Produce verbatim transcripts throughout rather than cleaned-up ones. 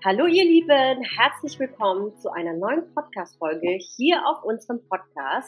Hallo ihr Lieben, herzlich willkommen zu einer neuen Podcast-Folge hier auf unserem Podcast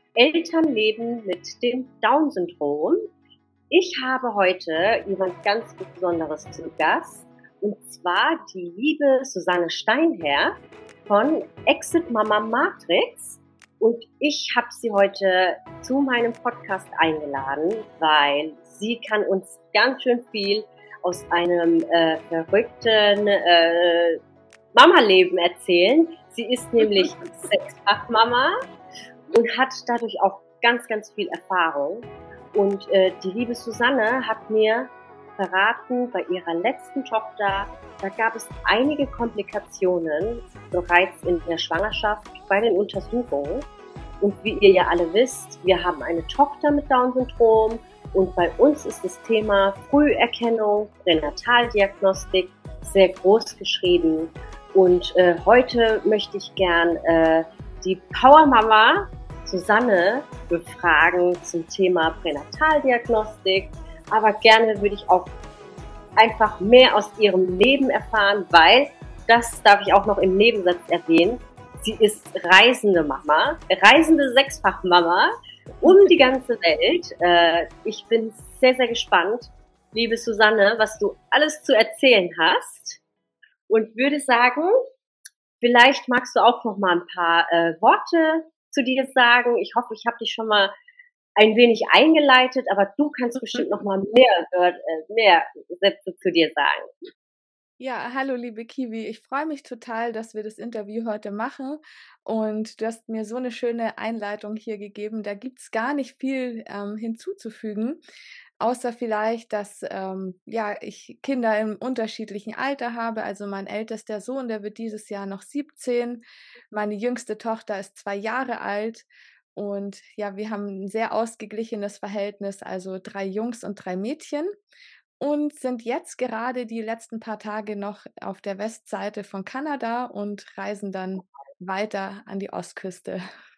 Elternleben mit dem Down-Syndrom. Ich habe heute jemand ganz Besonderes zu Gast, und zwar die liebe Susanne Steinherr von Exit Mama Matrix. Und ich habe sie heute zu meinem Podcast eingeladen, weil sie kann uns ganz schön viel aus einem äh, verrückten äh, Mama-Leben erzählen. Sie ist nämlich Sechsfach-Mama und hat dadurch auch ganz, ganz viel Erfahrung. Und äh, die liebe Susanne hat mir verraten, bei ihrer letzten Tochter, da gab es einige Komplikationen bereits in der Schwangerschaft bei den Untersuchungen. Und wie ihr ja alle wisst, wir haben eine Tochter mit Down-Syndrom. Und bei uns ist das Thema Früherkennung, Pränataldiagnostik sehr groß geschrieben. Und äh, heute möchte ich gern äh, die Powermama Susanne befragen zum Thema Pränataldiagnostik. Aber gerne würde ich auch einfach mehr aus ihrem Leben erfahren, weil, das darf ich auch noch im Nebensatz erwähnen, sie ist reisende Mama, reisende Sechsfachmama um die ganze Welt. Äh, ich bin sehr, sehr gespannt, liebe Susanne, was du alles zu erzählen hast, und würde sagen, vielleicht magst du auch noch mal ein paar äh, Worte zu dir sagen. Ich hoffe, ich habe dich schon mal ein wenig eingeleitet, aber du kannst bestimmt noch mal mehr, äh, mehr Sätze zu dir sagen. Ja, hallo liebe Kiwi, ich freue mich total, dass wir das Interview heute machen, und du hast mir so eine schöne Einleitung hier gegeben. Da gibt's gar nicht viel ähm, hinzuzufügen, außer vielleicht, dass ähm, ja, ich Kinder im unterschiedlichen Alter habe. Also mein ältester Sohn, der wird dieses Jahr noch siebzehn, meine jüngste Tochter ist zwei Jahre alt, und ja, wir haben ein sehr ausgeglichenes Verhältnis, also drei Jungs und drei Mädchen. Und sind jetzt gerade die letzten paar Tage noch auf der Westseite von Kanada und reisen dann weiter an die Ostküste.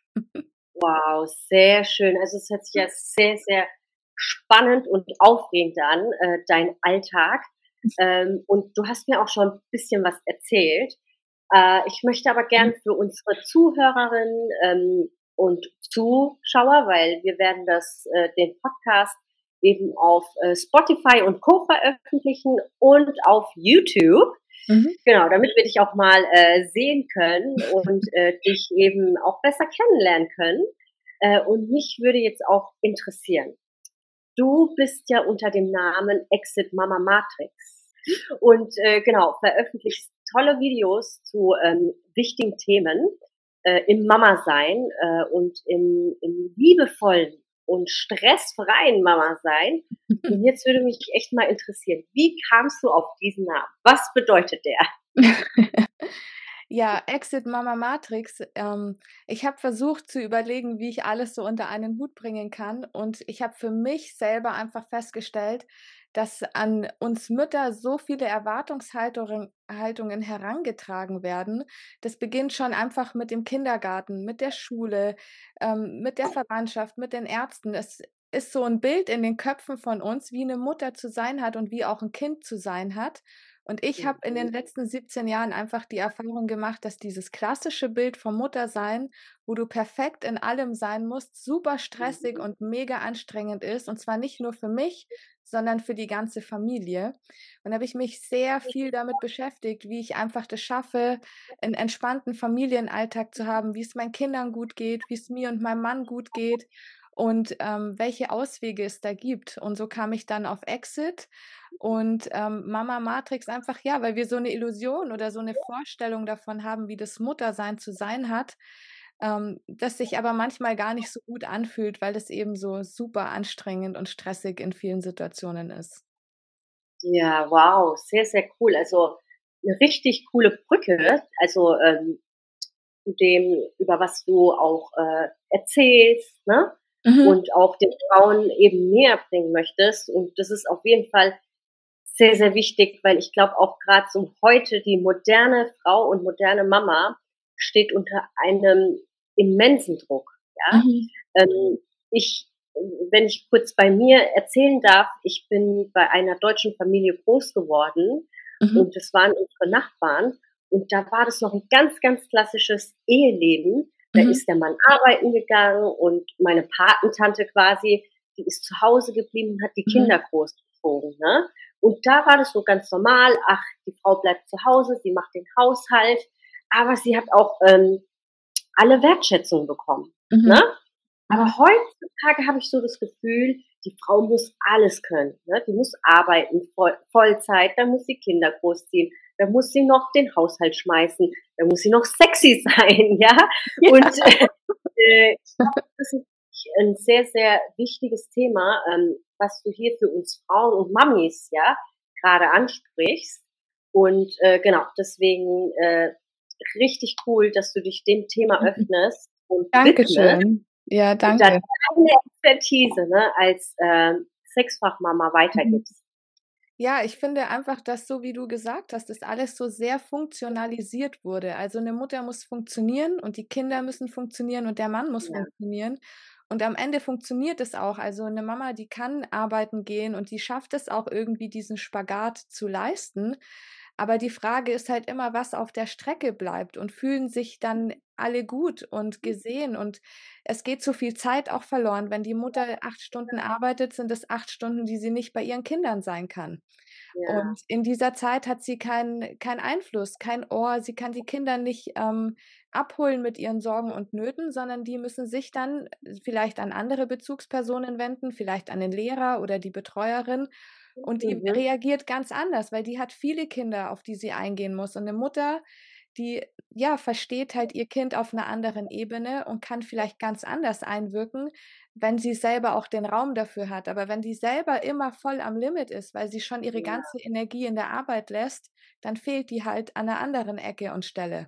Wow, sehr schön. Also es hört sich ja sehr, sehr spannend und aufregend an, äh, dein Alltag. Ähm, und du hast mir auch schon ein bisschen was erzählt. Äh, ich möchte aber gern für unsere Zuhörerinnen ähm, und Zuschauer, weil wir werden das, äh, den Podcast eben auf äh, Spotify und Co. veröffentlichen und auf YouTube. Mhm. Genau, damit wir dich auch mal äh, sehen können und äh, dich eben auch besser kennenlernen können. Äh, und mich würde jetzt auch interessieren, du bist ja unter dem Namen Exit Mama Matrix und äh, genau, veröffentlichst tolle Videos zu ähm, wichtigen Themen äh, im Mama-Sein äh, und im, im liebevollen und stressfreien Mama-Sein. Und jetzt würde mich echt mal interessieren, wie kamst du auf diesen Namen? Was bedeutet der? Ja, Exit Mama Matrix. Ähm, ich habe versucht zu überlegen, wie ich alles so unter einen Hut bringen kann. Und ich habe für mich selber einfach festgestellt, dass an uns Mütter so viele Erwartungshaltungen Haltungen herangetragen werden. Das beginnt schon einfach mit dem Kindergarten, mit der Schule, ähm, mit der Verwandtschaft, mit den Ärzten. Es ist so ein Bild in den Köpfen von uns, wie eine Mutter zu sein hat und wie auch ein Kind zu sein hat. Und ich habe in den letzten siebzehn Jahren einfach die Erfahrung gemacht, dass dieses klassische Bild vom Muttersein, wo du perfekt in allem sein musst, super stressig und mega anstrengend ist. Und zwar nicht nur für mich, sondern für die ganze Familie. Und da habe ich mich sehr viel damit beschäftigt, wie ich einfach das schaffe, einen entspannten Familienalltag zu haben, wie es meinen Kindern gut geht, wie es mir und meinem Mann gut geht, und ähm, welche Auswege es da gibt. Und so kam ich dann auf Exit und ähm, Mama Matrix, einfach ja, weil wir so eine Illusion oder so eine Vorstellung davon haben, wie das Muttersein zu sein hat, ähm, das sich aber manchmal gar nicht so gut anfühlt, weil das eben so super anstrengend und stressig in vielen Situationen ist. Ja, wow, sehr, sehr cool. Also eine richtig coole Brücke, also ähm, zu dem, über was du auch äh, erzählst, ne? Mhm. Und auch den Frauen eben näher bringen möchtest. Und das ist auf jeden Fall sehr, sehr wichtig, weil ich glaube auch gerade so heute die moderne Frau und moderne Mama steht unter einem immensen Druck, ja. Mhm. Ähm, ich, wenn ich kurz bei mir erzählen darf, ich bin bei einer deutschen Familie groß geworden Mhm. und das waren unsere Nachbarn. Und da war das noch ein ganz, ganz klassisches Eheleben. Da Mhm. ist der Mann arbeiten gegangen und meine Patentante quasi, die ist zu Hause geblieben und hat die Mhm. Kinder großgezogen, ne? Und da war das so ganz normal: Ach, die Frau bleibt zu Hause, sie macht den Haushalt, aber sie hat auch, ähm, alle Wertschätzung bekommen, ne? Mhm. Mhm. Aber heutzutage habe ich so das Gefühl, die Frau muss alles können, ne? Die muss arbeiten, Voll Vollzeit, dann muss sie Kinder großziehen, dann muss sie noch den Haushalt schmeißen, dann muss sie noch sexy sein, ja? Und, äh, äh, ich glaube, das ist 'n sehr, sehr wichtiges Thema, ähm, was du hier für uns Frauen und Mamis, ja, grade ansprichst. Und, äh, genau, deswegen, äh, richtig cool, dass du dich dem Thema Mhm. öffnest und widmest Dankeschön. Ja, und da danke. deine Expertise, ne, als, ähm, Sechsfachmama Mhm. weitergibst. Ja, ich finde einfach, dass so wie du gesagt hast, das alles so sehr funktionalisiert wurde. Also 'ne Mutter muss funktionieren und die Kinder müssen funktionieren und der Mann muss Ja, funktionieren. Und am Ende funktioniert es auch. Also 'ne Mama, die kann arbeiten gehen und die schafft es auch irgendwie, diesen Spagat zu leisten. Aber die Frage ist halt immer, was auf der Strecke bleibt und fühlen sich dann alle gut und gesehen? Und es geht so viel Zeit auch verloren. Wenn die Mutter acht Stunden arbeitet, sind es acht Stunden, die sie nicht bei ihren Kindern sein kann. ja, Und in dieser Zeit hat sie keinen keinen Einfluss, kein Ohr. Sie kann die Kinder nicht, ähm, abholen mit ihren Sorgen und Nöten, sondern die müssen sich dann vielleicht an andere Bezugspersonen wenden, vielleicht an den Lehrer oder die Betreuerin. Und die mhm, reagiert ganz anders, weil die hat viele Kinder, auf die sie eingehen muss. Und 'ne Mutter, die, ja, versteht halt ihr Kind auf 'ner anderen Ebene und kann vielleicht ganz anders einwirken, wenn sie selber auch den Raum dafür hat. Aber wenn die selber immer voll am Limit ist, weil sie schon ihre ja, ganze Energie in der Arbeit lässt, dann fehlt die halt an 'ner anderen Ecke und Stelle.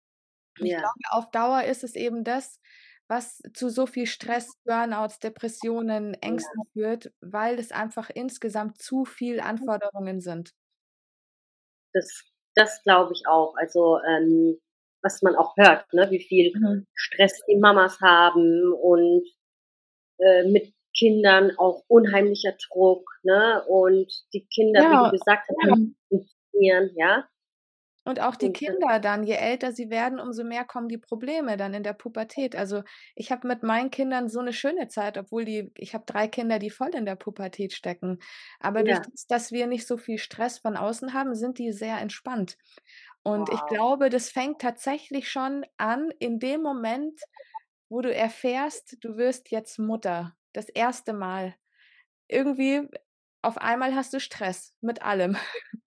Und ich ja, glaube, auf Dauer ist es eben das, was zu so viel Stress, Burnouts, Depressionen, ja. Ängsten führt, weil es einfach insgesamt zu viel Anforderungen sind. Das das glaube ich auch. Also, ähm, was man auch hört, ne, wie viel Mhm. Stress die Mamas haben und, äh, mit Kindern auch unheimlicher Druck, ne? Und die Kinder, wie du Ja, gesagt hast, mhm. funktionieren, ja? Und auch die Und das Kinder dann, je älter sie werden, umso mehr kommen die Probleme dann in der Pubertät. Also, ich habe mit meinen Kindern so 'ne schöne Zeit, obwohl die ich habe drei Kinder, die voll in der Pubertät stecken. Aber durch ja, das, dass wir nicht so viel Stress von außen haben, sind die sehr entspannt. Und ich wow, glaube, das fängt tatsächlich schon an in dem Moment, wo du erfährst, du wirst jetzt Mutter, das erste Mal. Irgendwie auf einmal hast du Stress mit allem.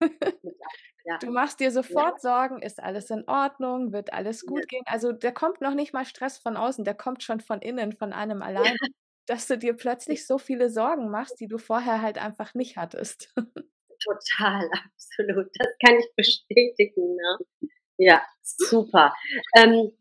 ja, Du machst dir ja, sofort Sorgen: „Ist alles in Ordnung? Wird alles ja, gut gehen?“ Also, der kommt noch nicht mal Stress von außen, der kommt schon von innen, von einem allein, ja, dass du dir plötzlich so viele Sorgen machst, die du vorher halt einfach nicht hattest. total, absolut. Das kann ich bestätigen, ne? Ja, super. Ähm,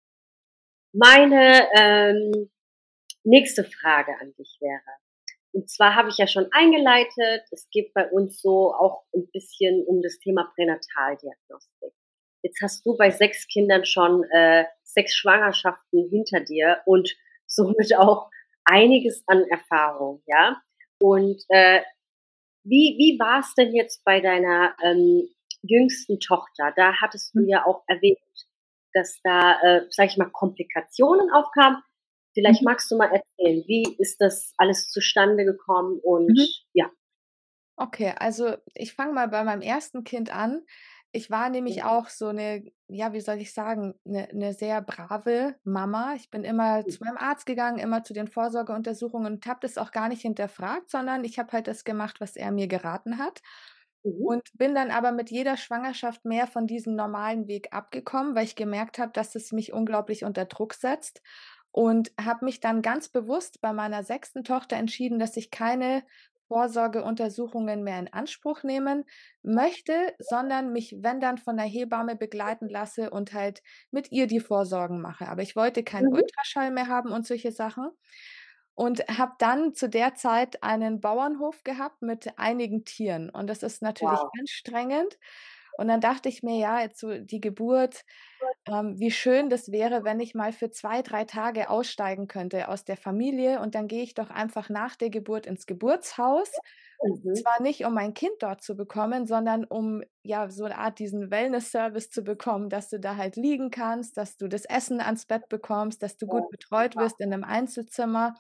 meine, ähm, nächste Frage an dich wäre, und zwar habe ich ja schon eingeleitet, es geht bei uns so auch 'n bisschen um das Thema Pränataldiagnostik. Jetzt hast du bei sechs Kindern schon, äh, sechs Schwangerschaften hinter dir und somit auch einiges an Erfahrung, ja? Und, äh, wie wie war's denn jetzt bei deiner, ähm, jüngsten Tochter? Da hattest du Mhm. ja auch erwähnt, dass da, äh, sage ich mal, Komplikationen aufkamen. Vielleicht Mhm. magst du mal erzählen, wie ist das alles zustande gekommen und Mhm. ja. Okay, also ich fange mal bei meinem ersten Kind an. Ich war nämlich Mhm, auch so 'ne, ja, wie soll ich sagen, 'ne 'ne sehr brave Mama. Ich bin immer mhm, zu meinem Arzt gegangen, immer zu den Vorsorgeuntersuchungen und habe das auch gar nicht hinterfragt, sondern ich habe halt das gemacht, was er mir geraten hat. mhm, Und bin dann aber mit jeder Schwangerschaft mehr von diesem normalen Weg abgekommen, weil ich gemerkt habe, dass es mich unglaublich unter Druck setzt und habe mich dann ganz bewusst bei meiner sechsten Tochter entschieden, dass ich keine Vorsorgeuntersuchungen mehr in Anspruch nehmen möchte, sondern mich, wenn dann, von der Hebamme begleiten lasse und halt mit ihr die Vorsorgen mache. Aber ich wollte keinen mhm. Ultraschall mehr haben und solche Sachen. Und habe dann zu der Zeit einen Bauernhof gehabt mit einigen Tieren und das ist natürlich Wow. anstrengend. Und dann dachte ich mir: „Ja, jetzt so die Geburt, ähm, wie schön das wäre, wenn ich mal für zwei, drei Tage aussteigen könnte aus der Familie und dann gehe ich doch einfach nach der Geburt ins Geburtshaus. Mhm. Zwar nicht, um mein Kind dort zu bekommen, sondern um, ja, so 'ne Art diesen Wellness-Service zu bekommen, dass du da halt liegen kannst, dass du das Essen ans Bett bekommst, dass du Ja, gut betreut super. wirst in 'nem Einzelzimmer.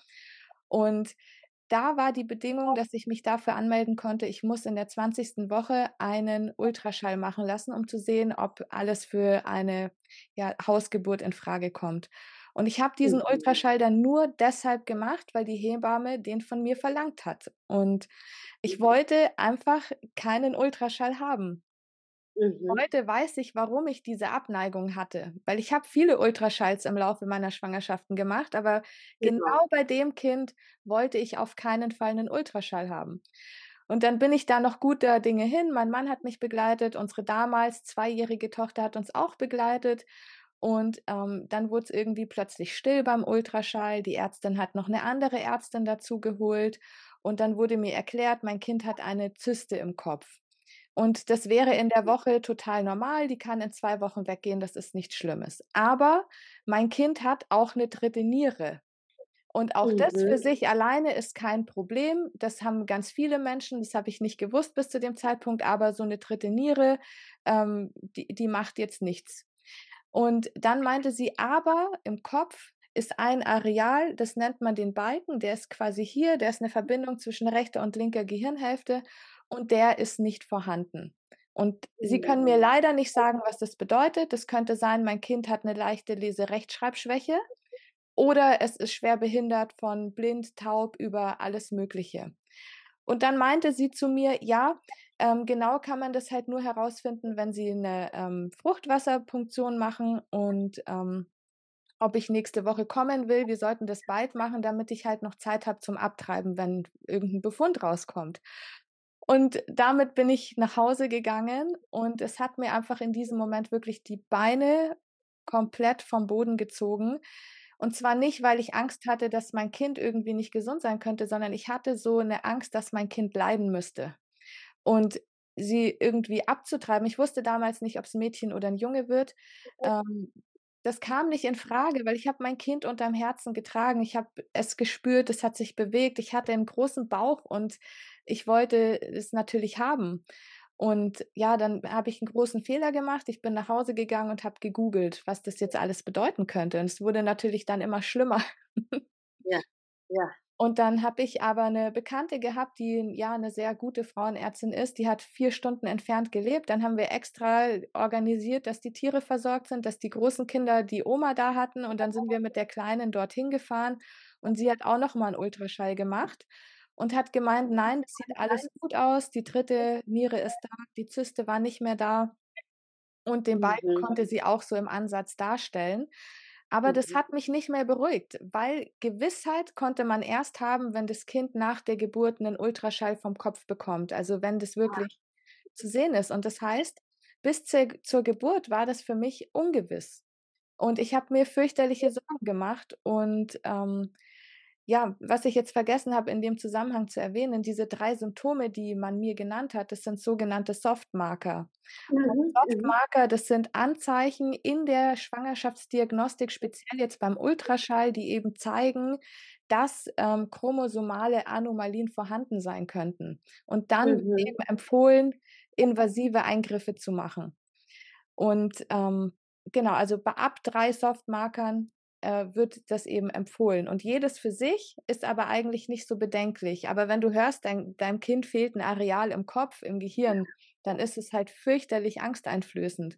Und da war die Bedingung, dass ich mich dafür anmelden konnte, ich muss in der zwanzigsten Woche einen Ultraschall machen lassen, um zu sehen, ob alles für eine, ja, Hausgeburt infrage kommt. Und ich habe diesen Mhm. Ultraschall dann nur deshalb gemacht, weil die Hebamme den von mir verlangt hat. Und ich wollte einfach keinen Ultraschall haben. Mhm. Heute weiß ich, warum ich diese Abneigung hatte, weil ich habe viele Ultraschalls im Laufe meiner Schwangerschaften gemacht, aber Genau. genau bei dem Kind wollte ich auf keinen Fall 'nen Ultraschall haben. Und dann bin ich da noch guter Dinge hin. Mein Mann hat mich begleitet, unsere damals zweijährige Tochter hat uns auch begleitet und, ähm, dann wurd's irgendwie plötzlich still beim Ultraschall. Die Ärztin hat noch 'ne andere Ärztin dazu geholt und dann wurde mir erklärt, mein Kind hat eine Zyste im Kopf. Und das wäre in der Woche total normal, die kann in zwei Wochen weggehen, das ist nichts Schlimmes. Aber mein Kind hat auch 'ne dritte Niere. Und auch das für Mhm. sich alleine ist kein Problem. Das haben ganz viele Menschen, das habe ich nicht gewusst bis zu dem Zeitpunkt, aber so 'ne dritte Niere, ähm, die die macht jetzt nichts. Und dann meinte sie: „Aber im Kopf ist ein Areal, das nennt man den Balken, der ist quasi hier, der ist 'ne Verbindung zwischen rechter und linker Gehirnhälfte und der ist nicht vorhanden.“ Und sie Mhm. können mir leider nicht sagen, was das bedeutet. Das könnte sein, mein Kind hat 'ne leichte Leserechtschreibschwäche oder es ist schwer behindert von blind, taub über alles Mögliche. Und dann meinte sie zu mir: „Ja, ähm, genau kann man das halt nur herausfinden, wenn Sie 'ne, ähm, Fruchtwasserpunktion machen und, ähm, ob ich nächste Woche kommen will. Wir sollten das bald machen, damit ich halt noch Zeit habe zum Abtreiben, wenn irgend 'n Befund rauskommt.“ Und damit bin ich nach Hause gegangen und es hat mir einfach in diesem Moment wirklich die Beine komplett vom Boden gezogen. Und zwar nicht, weil ich Angst hatte, dass mein Kind irgendwie nicht gesund sein könnte, sondern ich hatte so 'ne Angst, dass mein Kind leiden müsste. Und sie irgendwie abzutreiben ich wusste damals nicht, ob's 'n Mädchen oder 'n Junge wird. Ähm, das kam nicht infrage, weil ich habe mein Kind unterm Herzen getragen. Ich habe es gespürt, es hat sich bewegt. Ich hatte 'n großen Bauch und ich wollte es natürlich haben. Und ja, dann habe ich 'n großen Fehler gemacht. Ich bin nach Hause gegangen und habe gegoogelt, was das jetzt alles bedeuten könnte. Und es wurde natürlich dann immer schlimmer. Ja, ja. Und dann habe ich aber 'ne Bekannte gehabt, die, ja, 'ne sehr gute Frauenärztin ist, die hat vier Stunden entfernt gelebt. Dann haben wir extra organisiert, dass die Tiere versorgt sind, dass die großen Kinder die Oma da hatten und dann sind wir mit der Kleinen dorthin gefahren und sie hat auch noch mal 'n Ultraschall gemacht und hat gemeint: „Nein, das sieht alles gut aus. Die dritte Niere ist da, die Zyste war nicht mehr da.“ Und den Balken Mhm. konnte sie auch so im Ansatz darstellen. Aber das Mhm. hat mich nicht mehr beruhigt, weil Gewissheit konnte man erst haben, wenn das Kind nach der Geburt 'nen Ultraschall vom Kopf bekommt, also wenn das Ah. wirklich zu sehen ist. Und das heißt, bis zur zur Geburt war das für mich ungewiss. Und ich habe mir fürchterliche Sorgen gemacht und, ähm, ja, was ich jetzt vergessen habe, in dem Zusammenhang zu erwähnen, diese drei Symptome, die man mir genannt hat, das sind sogenannte Softmarker. Und Mhm, mhm. Softmarker, das sind Anzeichen in der Schwangerschaftsdiagnostik, speziell jetzt beim Ultraschall, die eben zeigen, dass, ähm, chromosomale Anomalien vorhanden sein könnten. Und dann wird Mhm. eben empfohlen, invasive Eingriffe zu machen. Und, ähm, genau, also bei ab drei Softmarkern, äh, wird das eben empfohlen. Und jedes für sich ist aber eigentlich nicht so bedenklich. Aber wenn du hörst, dein deinem Kind fehlt 'n Areal im Kopf, im Gehirn, dann ist es halt fürchterlich angsteinflößend.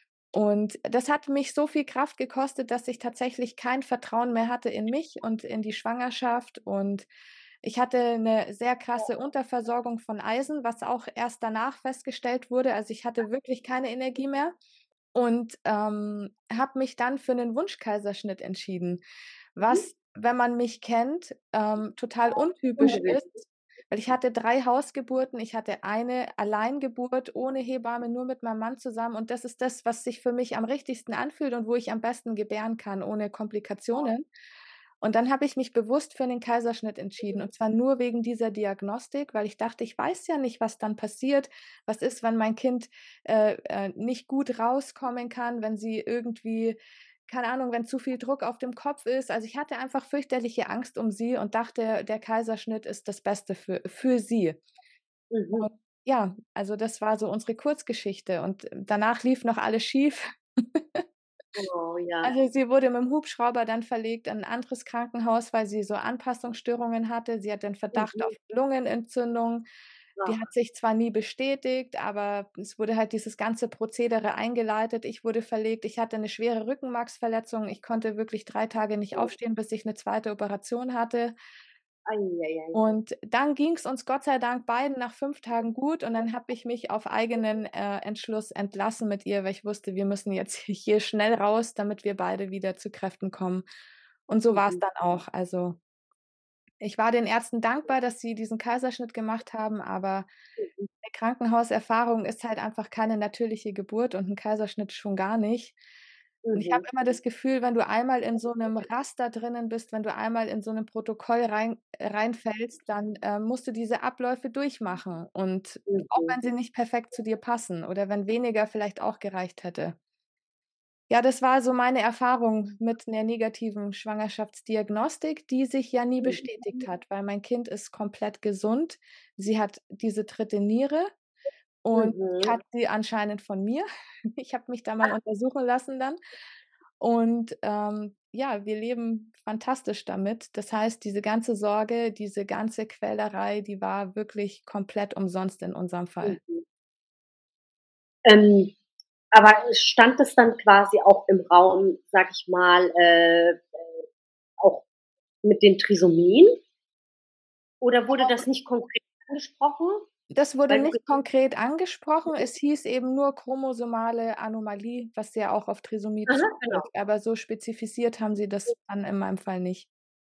Und das hat mich so viel Kraft gekostet, dass ich tatsächlich kein Vertrauen mehr hatte in mich und in die Schwangerschaft. Und ich hatte 'ne sehr krasse Unterversorgung von Eisen, was auch erst danach festgestellt wurde. Also, ich hatte wirklich keine Energie mehr und, ähm, habe mich dann für 'nen Wunschkaiserschnitt entschieden, Mhm. was, wenn man mich kennt, ähm, total untypisch ist, weil ich hatte drei Hausgeburten. Ich hatte eine Alleingeburt ohne Hebamme, nur mit meinem Mann zusammen und das ist das, was sich für mich am richtigsten anfühlt und wo ich am besten gebären kann ohne Komplikationen. Und dann habe ich mich bewusst für den Kaiserschnitt entschieden und zwar nur wegen dieser Diagnostik, weil ich dachte, ich weiß ja nicht, was dann passiert. Was ist, wenn mein Kind, äh, äh, nicht gut rauskommen kann, wenn sie irgendwie keine Ahnung, wenn zu viel Druck auf dem Kopf ist. Also, ich hatte einfach fürchterliche Angst um sie und dachte, der Kaiserschnitt ist das Beste für für sie. Mhm. Und ja, also, das war so unsere Kurzgeschichte und danach lief noch alles schief. Oh ja. Also, sie wurde mit'm Hubschrauber dann verlegt in 'n anderes Krankenhaus, weil sie so Anpassungsstörungen hatte. Sie hat den Verdacht Mhm. auf Lungenentzündung. Die hat Ach. sich zwar nie bestätigt, aber es wurde halt dieses ganze Prozedere eingeleitet. Ich wurde verlegt. Ich hatte 'ne schwere Rückenmarksverletzung. Ich konnte wirklich drei Tage nicht Oh. aufstehen, bis ich 'ne zweite Operation hatte. Ai, ai, ai. Und dann ging's uns Gott sei Dank beiden nach fünf Tagen gut und dann habe ich mich auf eigenen, äh, Entschluss entlassen mit ihr, weil ich wusste, wir müssen jetzt hier schnell raus, damit wir beide wieder zu Kräften kommen. Und so war's Mhm. dann auch. Also ich war den Ärzten dankbar, dass sie diesen Kaiserschnitt gemacht haben, aber Mhm. 'ne Krankenhauserfahrung ist halt einfach keine natürliche Geburt und 'n Kaiserschnitt schon gar nicht. Und ich habe Mhm. immer das Gefühl, wenn du einmal in so 'nem Raster drinnen bist, wenn du einmal in so 'nem Protokoll rein reinfällst, dann, äh, musst du diese Abläufe durchmachen und auch Mhm. wenn sie nicht perfekt zu dir passen oder wenn weniger vielleicht auch gereicht hätte. Ja, das war so meine Erfahrung mit 'ner negativen Schwangerschaftsdiagnostik, die sich ja nie bestätigt Mhm. hat, weil mein Kind ist komplett gesund. Sie hat diese dritte Niere und die Mhm. hat sie anscheinend von mir. Ich habe mich da mal Ach. untersuchen lassen dann. Und, ähm, ja, wir leben fantastisch damit. Das heißt, diese ganze Sorge, diese ganze Quälerei, die war wirklich komplett umsonst in unserem Fall. Mhm. Ähm, aber stand das dann quasi auch im Raum, sage ich mal, äh, äh, auch mit den Trisomien? Oder wurde das nicht konkret angesprochen? Das wurde Weil du nicht gesagt konkret angesprochen. Mhm. Es hieß eben nur chromosomale Anomalie, was ja auch auf Trisomie Aha, genau. zutrifft, aber so spezifiziert haben sie das dann in meinem Fall nicht.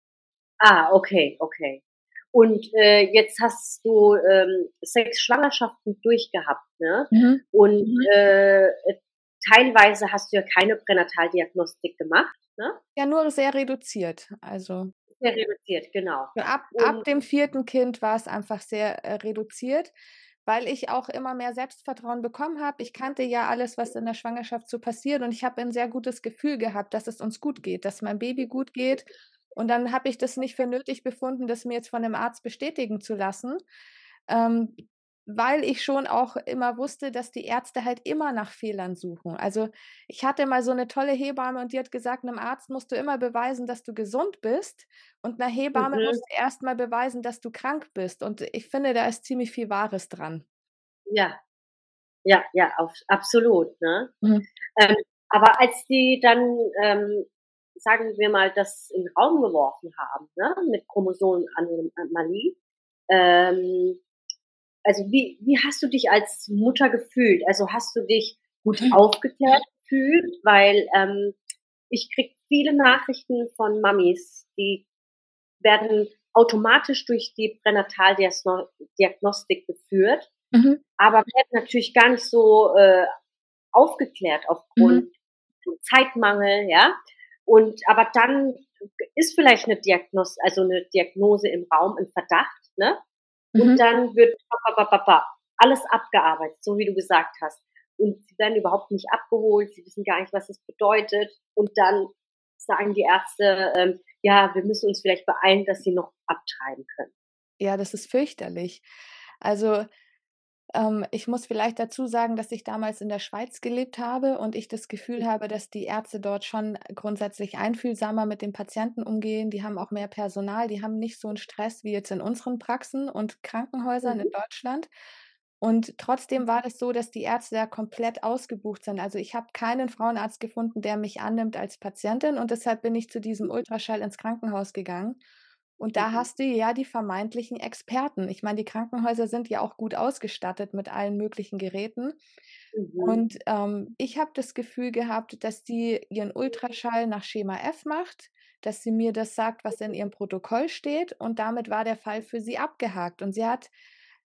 Ah, okay, okay. Und, äh, jetzt hast du, ähm, sechs Schwangerschaften durchgehabt, ne? Mhm. Und, äh, äh, teilweise hast du ja keine Pränataldiagnostik gemacht, ne? Ja, nur sehr reduziert, also Sehr reduziert, genau. Ja, ab ab Und dem vierten Kind war's einfach sehr, äh, reduziert, weil ich auch immer mehr Selbstvertrauen bekommen habe. Ich kannte ja alles, was in der Schwangerschaft so passiert und ich habe ein sehr gutes Gefühl gehabt, dass es uns gut geht, dass meinem Baby gut geht. Und dann habe ich das nicht für nötig befunden, das mir jetzt von 'nem Arzt bestätigen zu lassen, ähm, weil ich schon auch immer wusste, dass die Ärzte halt immer nach Fehlern suchen. Also, ich hatte mal so 'ne tolle Hebamme und die hat gesagt: „'Nem Arzt musst du immer beweisen, dass du gesund bist und 'ner Hebamme Mhm. musst du erst mal beweisen, dass du krank bist.“ Und ich finde, da ist ziemlich viel Wahres dran. Ja. Ja, ja, auf absolut, ne? Mhm. Ähm, aber als die dann, ähm, sagen wir mal, das in 'n Raum geworfen haben, ne, mit Chromosomenanomalie, ähm, also, wie wie hast du dich als Mutter gefühlt? Also, hast du dich gut aufgeklärt gefühlt? Weil, ähm, ich kriege viele Nachrichten von Mamis, die werden automatisch durch die Pränataldiasno Diagnostik geführt, Mhm. aber werden natürlich gar nicht so, äh, aufgeklärt Mhm. aufgrund von Zeitmangel, ja? Und aber dann ist vielleicht 'ne Diagnos also, 'ne Diagnose im Raum, 'n Verdacht, ne? Und Mhm. dann wird ba ba ba ba alles abgearbeitet, so wie du gesagt hast. Und sie werden überhaupt nicht abgeholt, sie wissen gar nicht, was es bedeutet. Und dann sagen die Ärzte, ähm: „Ja, wir müssen uns vielleicht beeilen, dass sie noch abtreiben können.“ Ja, das ist fürchterlich. Also, ähm, ich muss vielleicht dazu sagen, dass ich damals in der Schweiz gelebt habe und ich das Gefühl habe, dass die Ärzte dort schon grundsätzlich einfühlsamer mit den Patienten umgehen. Die haben auch mehr Personal, die haben nicht so 'n Stress wie jetzt in unseren Praxen und Krankenhäusern in Mhm. Deutschland. Und trotzdem war das so, dass die Ärzte da komplett ausgebucht sind. Also, ich habe keinen Frauenarzt gefunden, der mich annimmt als Patientin und deshalb bin ich zu diesem Ultraschall ins Krankenhaus gegangen. Und da Mhm. hast du ja die vermeintlichen Experten. Ich meine, die Krankenhäuser sind ja auch gut ausgestattet mit allen möglichen Geräten. Mhm. Und, ähm, ich habe das Gefühl gehabt, dass die ihren Ultraschall nach Schema F macht, dass sie mir das sagt, was in ihrem Protokoll steht und damit war der Fall für sie abgehakt. Und sie hat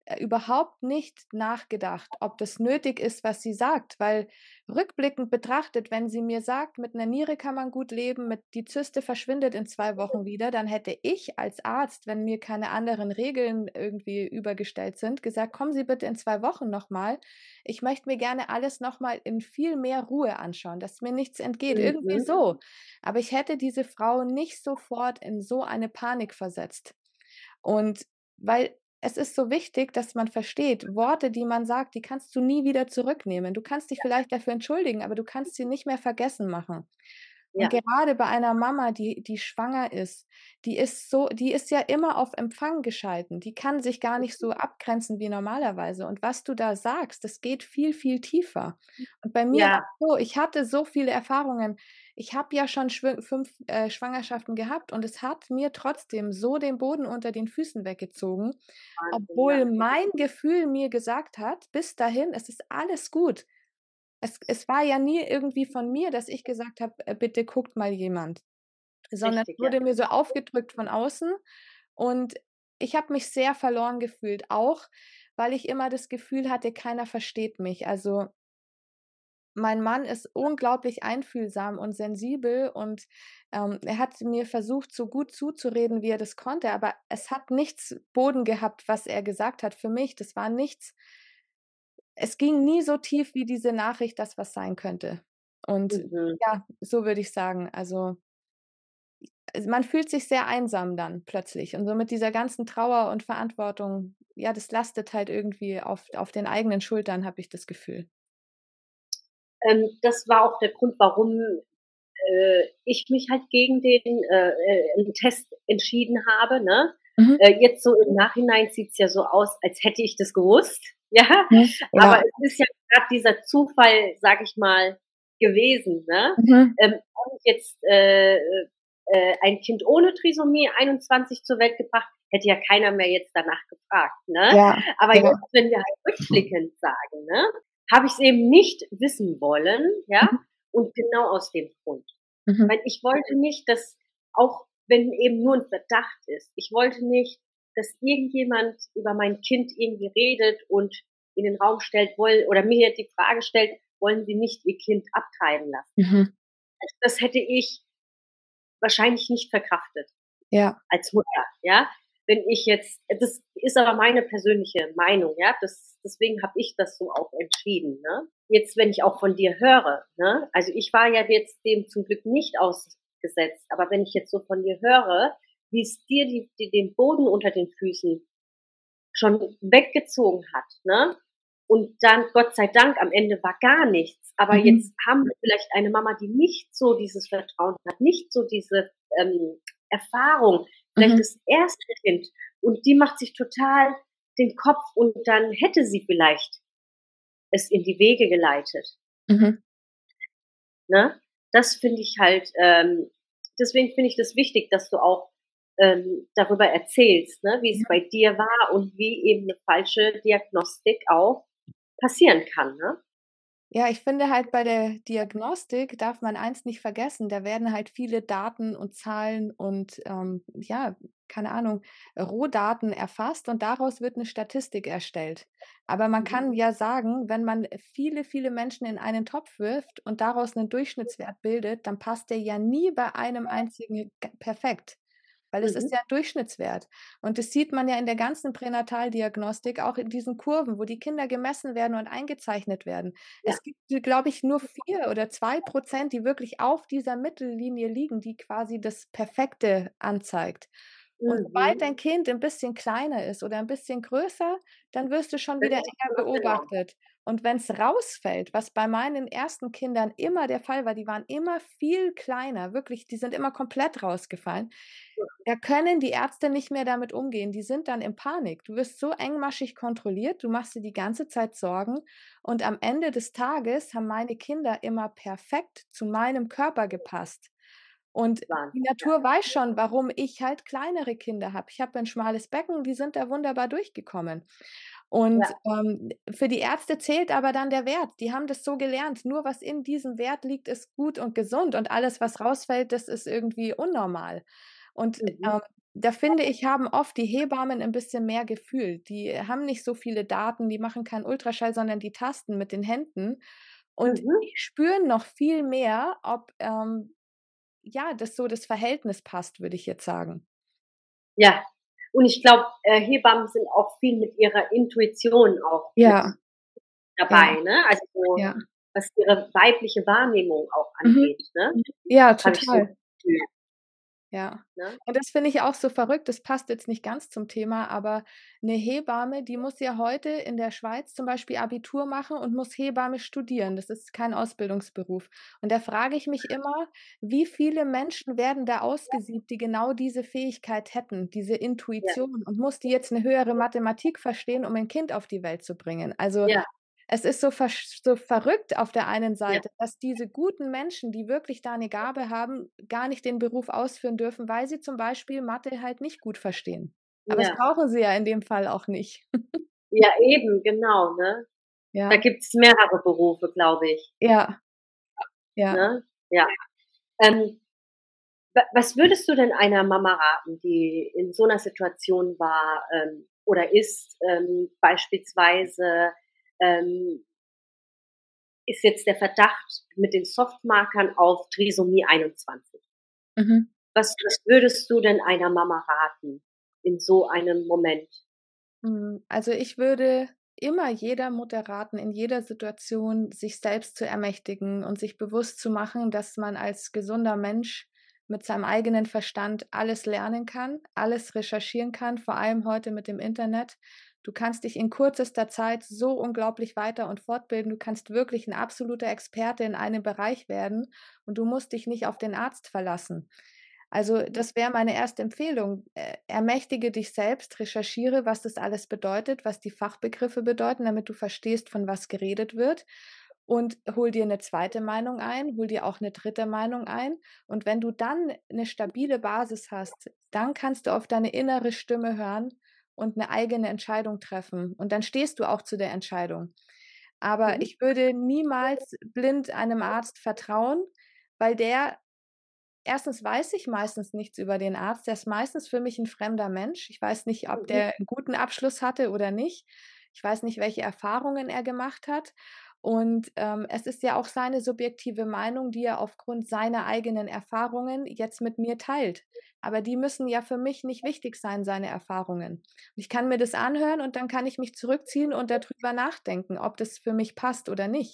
äh, überhaupt nicht nachgedacht, ob das nötig ist, was sie sagt, weil rückblickend betrachtet, wenn sie mir sagt, mit 'ner Niere kann man gut leben, mit die Zyste verschwindet in zwei Wochen wieder, dann hätte ich als Arzt, wenn mir keine anderen Regeln irgendwie übergestellt sind, gesagt: „Kommen Sie bitte in zwei Wochen noch mal. Ich möchte mir gerne alles noch mal in viel mehr Ruhe anschauen, dass mir nichts entgeht.“ Irgendwie Mhm. so. Aber ich hätte diese Frau nicht sofort in so eine Panik versetzt. Und weil es ist so wichtig, dass man versteht, Worte, die man sagt, die kannst du nie wieder zurücknehmen. Du kannst dich vielleicht dafür entschuldigen, aber du kannst sie nicht mehr vergessen machen. Und Ja. gerade bei einer Mama, die die schwanger ist, die ist so die ist ja immer auf Empfang geschalten. Die kann sich gar nicht so abgrenzen wie normalerweise. Und was du da sagst, das geht viel, viel tiefer. Und bei mir Ja, war's so, ich hatte so viele Erfahrungen. Ich habe ja schon schwir fünf, äh, Schwangerschaften gehabt und es hat mir trotzdem so den Boden unter den Füßen weggezogen, Wahnsinn, ja. obwohl mein Gefühl mir gesagt hat: „Bis dahin, es ist alles gut.“ Es es war ja nie irgendwie von mir, dass ich gesagt habe: „Äh, bitte guckt mal jemand“, sondern Richtig, ja. wurde mir so aufgedrückt von außen und ich habe mich sehr verloren gefühlt, auch weil ich immer das Gefühl hatte, keiner versteht mich. Also, mein Mann ist unglaublich einfühlsam und sensibel und, ähm, er hat mir versucht, so gut zuzureden, wie er das konnte, aber es hat nichts Boden gehabt, was er gesagt hat für mich. Das war nichts, es ging nie so tief wie diese Nachricht, dass was sein könnte. Und Mhm. ja, so würde ich sagen. Also, also, man fühlt sich sehr einsam dann plötzlich und so mit dieser ganzen Trauer und Verantwortung, ja, das lastet halt irgendwie auf auf den eigenen Schultern, habe ich das Gefühl. Ähm, das war auch der Grund, warum, äh, ich mich halt gegen den, äh, äh, Test entschieden habe, ne? Mhm. Äh, jetzt so im Nachhinein sieht's ja so aus, als hätte ich das gewusst, ja? Mhm. Aber Ja. es ist ja grad dieser Zufall, sage ich mal, gewesen, ne? Mhm. Ähm, hätte ich jetzt, äh, äh, ein Kind ohne Trisomie einundzwanzig zur Welt gebracht, hätte ja keiner mehr jetzt danach gefragt, ne? Ja, Aber ja. jetzt, wenn wir halt rückblickend sagen, ne, habe ich's eben nicht wissen wollen, ja? Mhm. Und genau aus dem Grund. Mhm. Weil ich wollte nicht, dass auch wenn eben nur 'n Verdacht ist, ich wollte nicht, dass irgendjemand über mein Kind irgendwie redet und in den Raum stellt, woll oder mir die Frage stellt: „Wollen Sie nicht Ihr Kind abtreiben lassen?“ Mhm. Also, das hätte ich wahrscheinlich nicht verkraftet Ja. als Mutter, ja? Wenn ich jetzt das ist aber meine persönliche Meinung, ja? Das deswegen habe ich das so auch entschieden, ne? Jetzt, wenn ich auch von dir höre, ne? Also, ich war ja jetzt dem zum Glück nicht ausgesetzt, aber wenn ich jetzt so von dir höre, wie's dir die die den Boden unter den Füßen schon weggezogen hat, ne? Und dann, Gott sei Dank, am Ende war gar nichts. Aber Mhm. jetzt haben wir vielleicht eine Mama, die nicht so dieses Vertrauen hat, nicht so diese, ähm, Erfahrung, vielleicht Mhm. das erste Kind und die macht sich total den Kopf und dann hätte sie vielleicht es in die Wege geleitet, Mhm. ne? Das finde ich halt, ähm deswegen finde ich das wichtig, dass du auch, ähm, darüber erzählst, ne, wie's Mhm. bei dir war und wie eben 'ne falsche Diagnostik auch passieren kann, ne? Ja, ich finde halt, bei der Diagnostik darf man eins nicht vergessen, da werden halt viele Daten und Zahlen und, ähm, ja, keine Ahnung, Rohdaten erfasst und daraus wird 'ne Statistik erstellt. Aber man Mhm. kann ja sagen, wenn man viele, viele Menschen in einen Topf wirft und daraus 'nen Durchschnittswert bildet, dann passt der ja nie bei einem einzigen g perfekt, weil es ist Mhm. ja 'n Durchschnittswert. Und das sieht man ja in der ganzen Pränataldiagnostik, auch in diesen Kurven, wo die Kinder gemessen werden und eingezeichnet werden. Ja. Es gibt, glaube ich, nur vier oder zwei Prozent, die wirklich auf dieser Mittellinie liegen, die quasi das Perfekte anzeigt. Und sobald Mhm. dein Kind 'n bisschen kleiner ist oder 'n bisschen größer, dann wirst du schon wieder enger beobachtet. Und wenn's rausfällt, was bei meinen ersten Kindern immer der Fall war, die waren immer viel kleiner, wirklich, die sind immer komplett rausgefallen. Da können die Ärzte nicht mehr damit umgehen. Die sind dann in Panik. Du wirst so engmaschig kontrolliert, du machst dir die ganze Zeit Sorgen und am Ende des Tages haben meine Kinder immer perfekt zu meinem Körper gepasst. Und die Wahnsinn, ja. Natur weiß schon, warum ich halt kleinere Kinder habe. Ich habe ein schmales Becken, die sind da wunderbar durchgekommen. Und, Ja. ähm, für die Ärzte zählt aber dann der Wert. Die haben das so gelernt. Nur was in diesem Wert liegt, ist gut und gesund und alles, was rausfällt, das ist irgendwie unnormal. Und, Mhm. ähm da finde ich, haben oft die Hebammen ein bisschen mehr Gefühl. Die haben nicht so viele Daten, die machen keinen Ultraschall, sondern die tasten mit den Händen und Mhm. die spüren noch viel mehr, ob, ähm, ja, das so das Verhältnis passt, würde ich jetzt sagen. Ja. Und ich glaube, äh, Hebammen sind auch viel mit ihrer Intuition auch mit Ja, ja, dabei, ne? Also, so, ja. was ihre weibliche Wahrnehmung auch Mhm. angeht, ne? Ja, Habe ich so das total. Gefühl, Ja. ne? Und das finde ich auch so verrückt, das passt jetzt nicht ganz zum Thema, aber 'ne Hebamme, die muss ja heute in der Schweiz zum Beispiel Abitur machen und muss Hebamme studieren. Das ist kein Ausbildungsberuf. Und da frage ich mich immer, wie viele Menschen werden da ausgesiebt, die genau diese Fähigkeit hätten, diese Ja, Intuition und muss die jetzt 'ne höhere Mathematik verstehen, um ein Kind auf die Welt zu bringen? Also, ja, es ist so versch so verrückt auf der einen ja, Seite, dass diese guten Menschen, die wirklich da 'ne Gabe haben, gar nicht den Beruf ausführen dürfen, weil sie zum Beispiel Mathe halt nicht gut verstehen. Aber das ja. brauchen sie ja in dem Fall auch nicht. Ja, eben, genau, ne? Da Ja, gibt's mehrere Berufe, glaube ich, ja, ja. ne? Ja. Ähm, wa was würdest du denn einer Mama raten, die in so 'ner Situation war, ähm, oder ist, ähm, beispielsweise, ähm, ist jetzt der Verdacht mit den Softmarkern auf Trisomie einundzwanzig. Mhm. Was was würdest du denn einer Mama raten in so einem Moment? Hm, also, ich würde immer jeder Mutter raten, in jeder Situation sich selbst zu ermächtigen und sich bewusst zu machen, dass man als gesunder Mensch mit seinem eigenen Verstand alles lernen kann, alles recherchieren kann, vor allem heute mit dem Internet. Du kannst dich in kürzester Zeit so unglaublich weiter und fortbilden. Du kannst wirklich ein absoluter Experte in einem Bereich werden und du musst dich nicht auf den Arzt verlassen. Also, das wäre meine erste Empfehlung. Äh, ermächtige dich selbst, recherchiere, was das alles bedeutet, was die Fachbegriffe bedeuten, damit du verstehst, von was geredet wird. Und hol dir eine zweite Meinung ein, hol dir auch eine dritte Meinung ein. Und wenn du dann eine stabile Basis hast, dann kannst du auf deine innere Stimme hören und eine eigene Entscheidung treffen. Und dann stehst du auch zu der Entscheidung. Aber Mhm. ich würde niemals blind einem Arzt vertrauen, weil der erstens weiß ich meistens nichts über den Arzt. Der ist meistens für mich 'n fremder Mensch. Ich weiß nicht, ob Mhm. der 'n guten Abschluss hatte oder nicht. Ich weiß nicht, welche Erfahrungen er gemacht hat. Und, ähm, es ist ja auch seine subjektive Meinung, die er aufgrund seiner eigenen Erfahrungen jetzt mit mir teilt. Aber die müssen ja für mich nicht wichtig sein, seine Erfahrungen. Und ich kann mir das anhören und dann kann ich mich zurückziehen und da drüber nachdenken, ob das für mich passt oder nicht.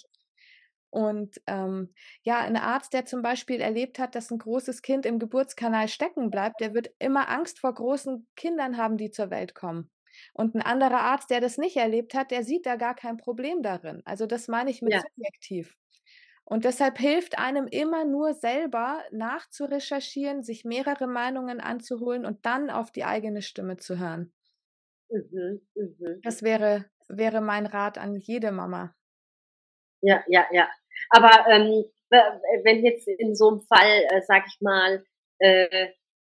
Und, ähm, ja, 'n Arzt, der zum Beispiel erlebt hat, dass 'n großes Kind im Geburtskanal stecken bleibt, der wird immer Angst vor großen Kindern haben, die zur Welt kommen. Und 'n anderer Arzt, der das nicht erlebt hat, der sieht da gar kein Problem darin. Also, das meine ich mit Ja. subjektiv. Und deshalb hilft einem immer nur selber nachzurecherchieren, sich mehrere Meinungen anzuholen und dann auf die eigene Stimme zu hören. Mhm. Mhm. Das wäre wäre mein Rat an jede Mama. Ja, ja, ja. Aber, ähm, we wenn jetzt in so 'nem Fall, äh, sage ich mal, äh,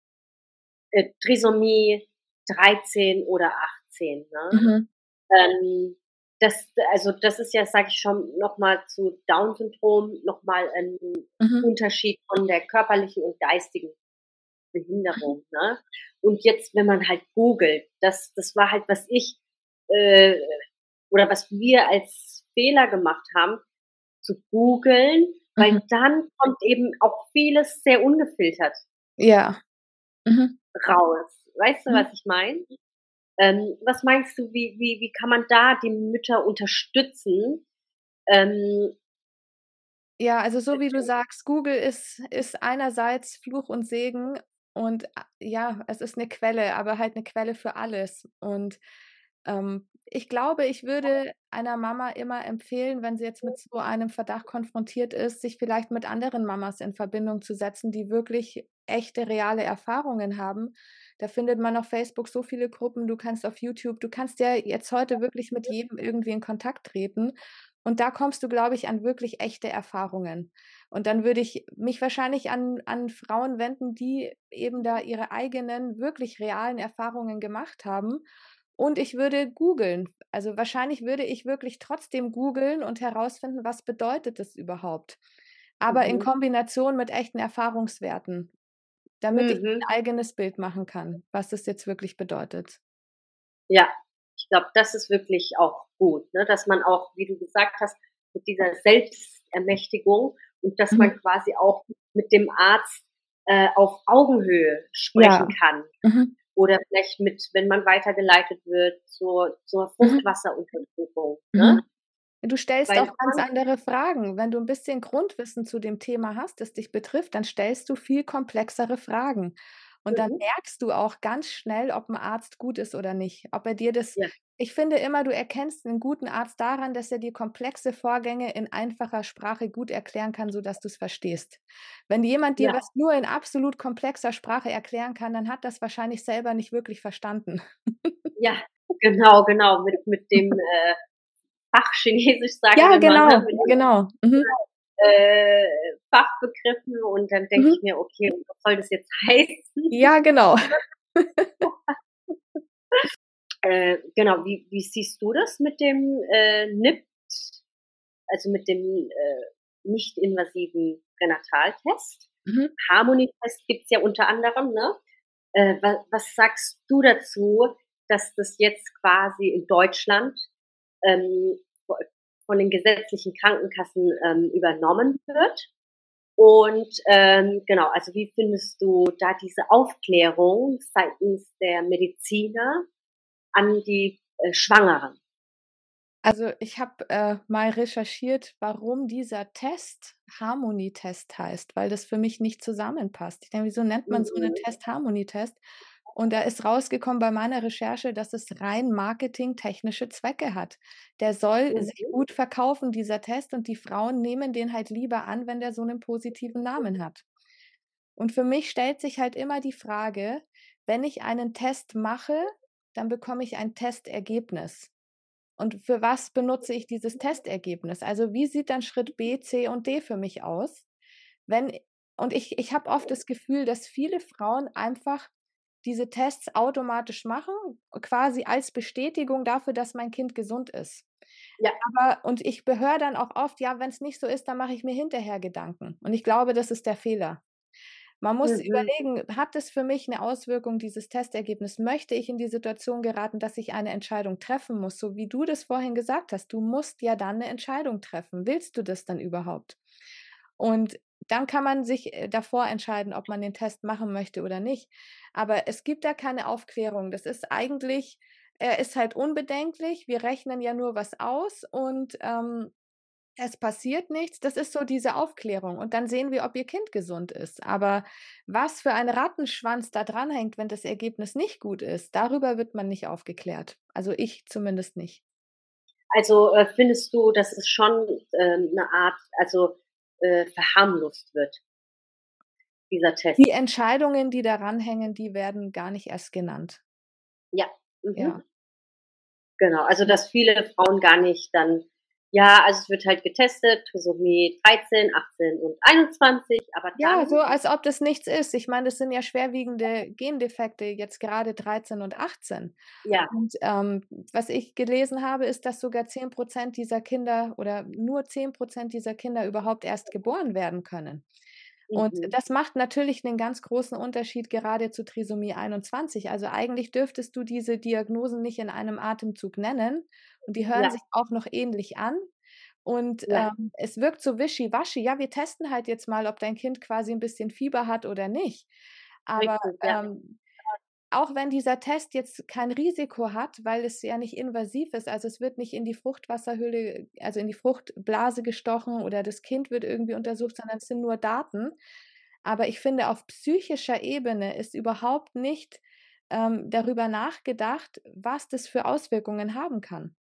äh, Trisomie dreizehn oder achtzehn, ne? Mhm, Ähm, das also, das ist ja, sage ich schon, noch mal zu Down-Syndrom noch mal 'n mhm, Unterschied von der körperlichen und geistigen mhm. Behinderung, ne? Und jetzt, wenn man halt googelt, das das war halt, was ich, äh oder was wir als Fehler gemacht haben, zu googeln, weil Mhm. dann kommt eben auch vieles sehr ungefiltert Ja. Mhm. raus. Weißt du, Mhm. was ich meine? Ähm, was meinst du, wie wie wie kann man da die Mütter unterstützen? Ähm, Ja, also so wie du sagst, Google ist ist einerseits Fluch und Segen und a ja, es ist 'ne Quelle, aber halt 'ne Quelle für alles. Und, ähm, ich glaube, ich würde einer Mama immer empfehlen, wenn sie jetzt mit so einem Verdacht konfrontiert ist, sich vielleicht mit anderen Mamas in Verbindung zu setzen, die wirklich echte, reale Erfahrungen haben. Da findet man auf Facebook so viele Gruppen, du kannst auf YouTube du kannst ja jetzt heute wirklich mit jedem irgendwie in Kontakt treten. Und da kommst du, glaube ich, an wirklich echte Erfahrungen. Und dann würde ich mich wahrscheinlich an an Frauen wenden, die eben da ihre eigenen, wirklich realen Erfahrungen gemacht haben. Und ich würde googeln. Also, wahrscheinlich würde ich wirklich trotzdem googeln und herausfinden, was bedeutet das überhaupt? Aber in mhm, Kombination mit echten Erfahrungswerten. damit ich Mhm. ein eigenes Bild machen kann, was das jetzt wirklich bedeutet. Ja, ich glaube, das ist wirklich auch gut, ne, dass man auch, wie du gesagt hast, mit dieser Selbstermächtigung und dass Mhm. man quasi auch mit dem Arzt, äh, auf Augenhöhe Ja. sprechen kann. Mhm. Oder vielleicht mit wenn man weitergeleitet wird zur zur Mhm. Fruchtwasseruntersuchung, ne? Mhm. Du stellst Weil auch ganz man andere Fragen. Wenn du 'n bisschen Grundwissen zu dem Thema hast, das dich betrifft, dann stellst du viel komplexere Fragen. Und dann Mhm. merkst du auch ganz schnell, ob 'n Arzt gut ist oder nicht. Ob er dir das Ja. ich finde immer, du erkennst 'nen guten Arzt daran, dass er dir komplexe Vorgänge in einfacher Sprache gut erklären kann, sodass du's verstehst. Wenn jemand dir Ja. was nur in absolut komplexer Sprache erklären kann, dann hat er's wahrscheinlich selber nicht wirklich verstanden. Ja, genau, genau, mit mit dem, äh, Fachchinesisch, sagen Ja, wir mal, ne, genau, mit den, genau. Mhm. äh, Fachbegriffen und dann denke ich Mhm. mir: „Okay, was soll das jetzt heißen?“ Ja, genau. Äh, genau, wie wie siehst du das mit dem, äh, N I P T, also mit dem, äh, nicht-invasiven Pränataltest? Mhm. Harmony-Test gibt's ja unter anderem, ne? Äh, wa was sagst du dazu, dass das jetzt quasi in Deutschland, ähm, vo von den gesetzlichen Krankenkassen, ähm, übernommen wird? Und, ähm, genau, also wie findest du da diese Aufklärung seitens der Mediziner an die, äh, Schwangeren? Also, ich habe, äh, mal recherchiert, warum dieser Test Harmony-Test heißt, weil das für mich nicht zusammenpasst. Ich denke: „Wieso nennt man so 'nen Mhm. Test Harmony-Test?“ Und da ist rausgekommen bei meiner Recherche, dass es rein marketingtechnische Zwecke hat. Der soll sich Mhm. gut verkaufen, dieser Test, und die Frauen nehmen den halt lieber an, wenn der so 'nen positiven Namen hat. Und für mich stellt sich halt immer die Frage, wenn ich einen Test mache, dann bekomme ich ein Testergebnis. Und für was benutze ich dieses Testergebnis? Also, wie sieht dann Schritt B, C und D für mich aus? Wenn und ich ich habe oft das Gefühl, dass viele Frauen einfach diese Tests automatisch machen, quasi als Bestätigung dafür, dass mein Kind gesund ist. Ja. Aber und ich be höre dann auch oft: „Ja, wenn's nicht so ist, dann mache ich mir hinterher Gedanken.“ Und ich glaube, das ist der Fehler. Man muss Mhm. überlegen, hat es für mich 'ne Auswirkung, dieses Testergebnis? Möchte ich in die Situation geraten, dass ich eine Entscheidung treffen muss, so wie du das vorhin gesagt hast? Du musst ja dann 'ne Entscheidung treffen. Willst du das dann überhaupt? Und dann kann man sich, äh, davor entscheiden, ob man den Test machen möchte oder nicht. Aber es gibt da keine Aufklärung. Das ist eigentlich er ist halt unbedenklich. Wir rechnen ja nur was aus und, ähm, es passiert nichts. Das ist so diese Aufklärung. Und dann sehen wir, ob ihr Kind gesund ist. Aber was für ein Rattenschwanz da dranhängt, wenn das Ergebnis nicht gut ist, darüber wird man nicht aufgeklärt. Also, ich zumindest nicht. Also, äh, findest du, dass es schon, ähm, 'ne Art also, äh, verharmlost wird dieser Die Test? Entscheidungen, die daran hängen, die werden gar nicht erst genannt. Ja, mhm. Ja. Genau, also, dass viele Frauen gar nicht dann ja, also, es wird halt getestet, Trisomie dreizehn, achtzehn und einundzwanzig, aber Ja, dann so als ob das nichts ist. Ich meine, das sind ja schwerwiegende Gendefekte, jetzt gerade dreizehn und achtzehn. Ja. Und, ähm, was ich gelesen habe, ist, dass sogar zehn Prozent dieser Kinder oder nur zehn Prozent dieser Kinder überhaupt erst geboren werden können. Und Mhm. das macht natürlich 'nen ganz großen Unterschied gerade zu Trisomie einundzwanzig. Also, eigentlich dürftest du diese Diagnosen nicht in einem Atemzug nennen und die hören Ja. sich auch noch ähnlich an. Und, Ja. ähm, es wirkt so wischiwaschi. Ja, wir testen halt jetzt mal, ob dein Kind quasi 'n bisschen Fieber hat oder nicht. Aber, Richtig, ja. ähm, auch wenn dieser Test jetzt kein Risiko hat, weil es ja nicht invasiv ist, also, es wird nicht in die Fruchtwasserhöhle also, in die Fruchtblase gestochen oder das Kind wird irgendwie untersucht, sondern es sind nur Daten. Aber ich finde, auf psychischer Ebene ist überhaupt nicht, ähm, darüber nachgedacht, was das für Auswirkungen haben kann.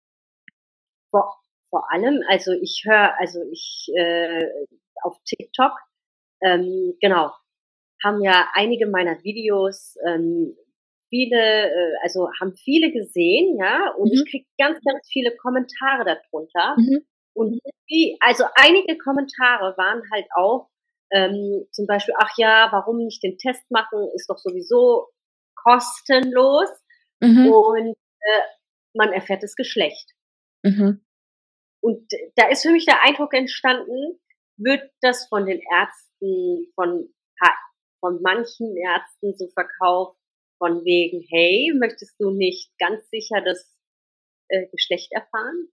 Vor vor allem, also, ich höre also, ich, äh auf TikTok, ähm, genau, haben ja einige meiner Videos, ähm, viele äh, also, haben viele gesehen, ja, und ich Mhm. kriege ganz, ganz viele Kommentare da drunter. Mhm. Und die also, einige Kommentare waren halt auch, ähm, zum Beispiel: „Ach ja, warum nicht den Test machen? Ist doch sowieso kostenlos Mhm. und, äh, man erfährt das Geschlecht.“ Mhm. Und da ist für mich der Eindruck entstanden, wird das von den Ärzten von ha von manchen Ärzten so verkauft, von wegen, hey, möchtest du nicht ganz sicher das äh, Geschlecht erfahren?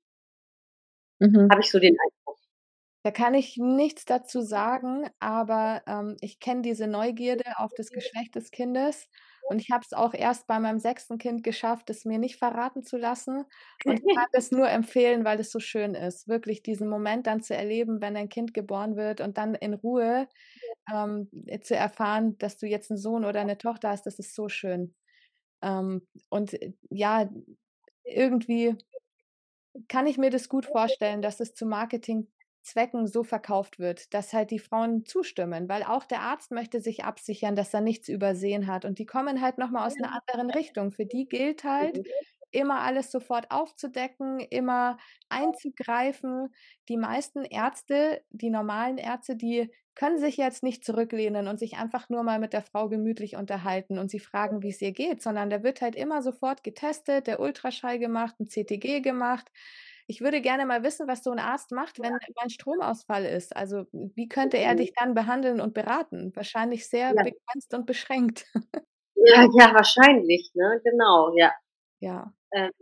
Mhm. Habe ich so den Eindruck. Da kann ich nichts dazu sagen, aber, ähm, ich kenne diese Neugierde auf das Geschlecht des Kindes und ich habe es auch erst bei meinem sechsten Kind geschafft, es mir nicht verraten zu lassen und ich kann das nur empfehlen, weil es so schön ist, wirklich diesen Moment dann zu erleben, wenn ein Kind geboren wird und dann in Ruhe, ähm, äh, zu erfahren, dass du jetzt 'n Sohn oder 'ne Tochter hast, das ist so schön. Ähm, und, äh, ja, irgendwie kann ich mir das gut vorstellen, dass es zu Marketingzwecken so verkauft wird, dass halt die Frauen zustimmen, weil auch der Arzt möchte sich absichern, dass er nichts übersehen hat und die kommen halt noch mal aus 'ner anderen Richtung. Für die gilt halt, Mhm. immer alles sofort aufzudecken, immer einzugreifen. Die meisten Ärzte, die normalen Ärzte, die können sich jetzt nicht zurücklehnen und sich einfach nur mal mit der Frau gemütlich unterhalten und sie fragen, wie's ihr geht, sondern da wird halt immer sofort getestet, der Ultraschall gemacht, 'n C T G gemacht. Ich würde gerne mal wissen, was so 'n Arzt macht, wenn mal 'n Stromausfall ist. Also, wie könnte er Mhm. dich dann behandeln und beraten? Wahrscheinlich sehr Ja. begrenzt und beschränkt. Ja, ja, wahrscheinlich, ne? Genau, ja. Ja. Ähm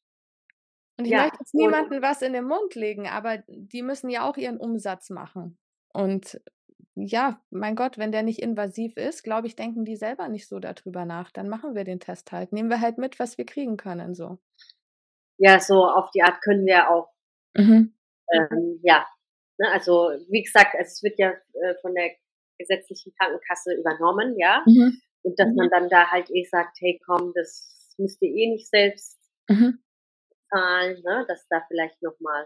Und ich Ja, möchte jetzt und niemandem was in den Mund legen, aber die müssen ja auch ihren Umsatz machen. Und ja, mein Gott, wenn der nicht invasiv ist, glaube ich, denken die selber nicht so da drüber nach. Dann machen wir den Test halt. Nehmen wir halt mit, was wir kriegen können, so. Ja, so auf die Art können wir auch Mhm. ähm, ja, ne, also, wie gesagt, es wird ja, äh, von der gesetzlichen Krankenkasse übernommen, ja? Mhm. Und dass man dann da halt eh sagt: „Hey, komm, das müsst ihr eh nicht selbst Mhm. zahlen“, ne, dass da vielleicht noch mal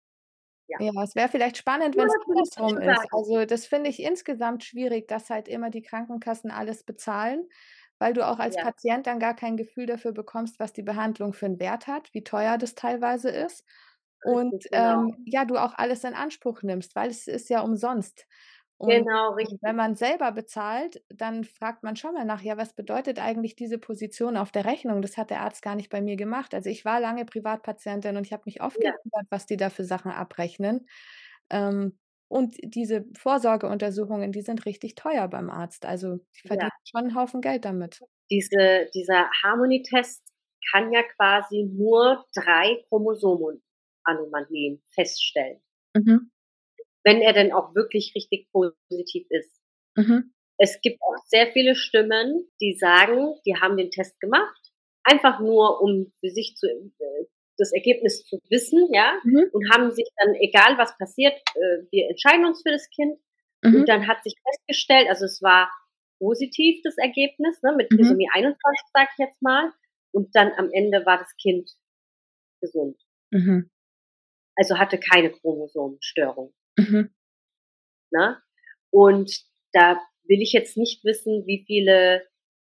ja. Ja, es wäre vielleicht spannend, Ja, wenn's das würde ich andersrum schon ist. sagen. Also, das finde ich insgesamt schwierig, dass halt immer die Krankenkassen alles bezahlen, weil du auch als Ja. Patient dann gar kein Gefühl dafür bekommst, was die Behandlung für 'n Wert hat, wie teuer das teilweise ist. Und, Richtig, genau. ähm, ja, du auch alles in Anspruch nimmst, weil es ist ja umsonst. Und Genau, wenn richtig. man selber bezahlt, dann fragt man schon mal nach: „Ja, was bedeutet eigentlich diese Position auf der Rechnung?“ Das hat der Arzt gar nicht bei mir gemacht. Also, ich war lange Privatpatientin und ich habe mich oft Ja. gewundert, was die da für Sachen abrechnen. Ähm, und diese Vorsorgeuntersuchungen, die sind richtig teuer beim Arzt. Also, die Ja. verdienen schon 'n Haufen Geld damit. Diese dieser Harmony-Test kann ja quasi nur drei Chromosomen-Anomalien feststellen. Mhm. Wenn er denn auch wirklich richtig positiv ist. Mhm. Es gibt auch sehr viele Stimmen, die sagen, die haben den Test gemacht, einfach nur, um für sich zu äh, das Ergebnis zu wissen, ja, Mhm. und haben sich dann egal was passiert, äh, wir entscheiden uns für das Kind. Und Mhm. dann hat sich festgestellt also, es war positiv das Ergebnis, ne, mit Mhm. Trisomie einundzwanzig, sage ich jetzt mal. Und dann am Ende war das Kind gesund. Mhm. Also, hatte keine Chromosomenstörung. Mhm. Ne? Und da will ich jetzt nicht wissen, wie viele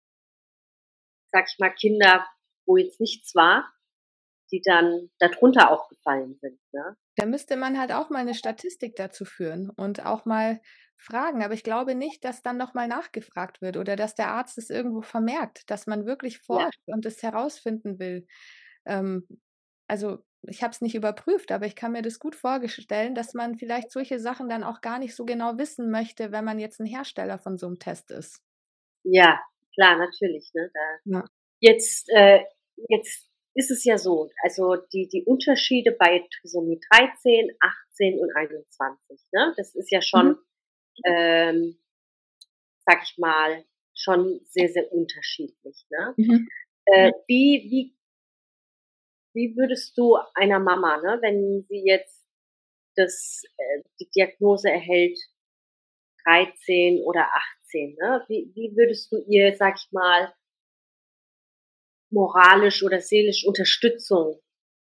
sage ich mal, Kinder, wo jetzt nichts war, die dann da drunter auch gefallen sind, ne? Da müsste man halt auch mal 'ne Statistik dazu führen und auch mal fragen. Aber ich glaube nicht, dass dann noch mal nachgefragt wird oder dass der Arzt es irgendwo vermerkt, dass man wirklich Ja. forscht und es herausfinden will. Ähm, also, ich habe es nicht überprüft, aber ich kann mir das gut vorgestellen, dass man vielleicht solche Sachen dann auch gar nicht so genau wissen möchte, wenn man jetzt 'n Hersteller von so 'nem Test ist. Ja, klar, natürlich, ne? Da Ja. jetzt äh, jetzt ist es ja so, also, die die Unterschiede bei Trisomie dreizehn, achtzehn und einundzwanzig, ne? Das ist ja schon, Mhm. ähm, sage ich mal, schon sehr, sehr unterschiedlich, ne? Mhm. Äh, wie wie wie würdest du einer Mama, ne, wenn sie jetzt das äh, die Diagnose erhält dreizehn oder achtzehn, ne? Wie wie würdest du ihr, sage ich mal moralisch oder seelisch Unterstützung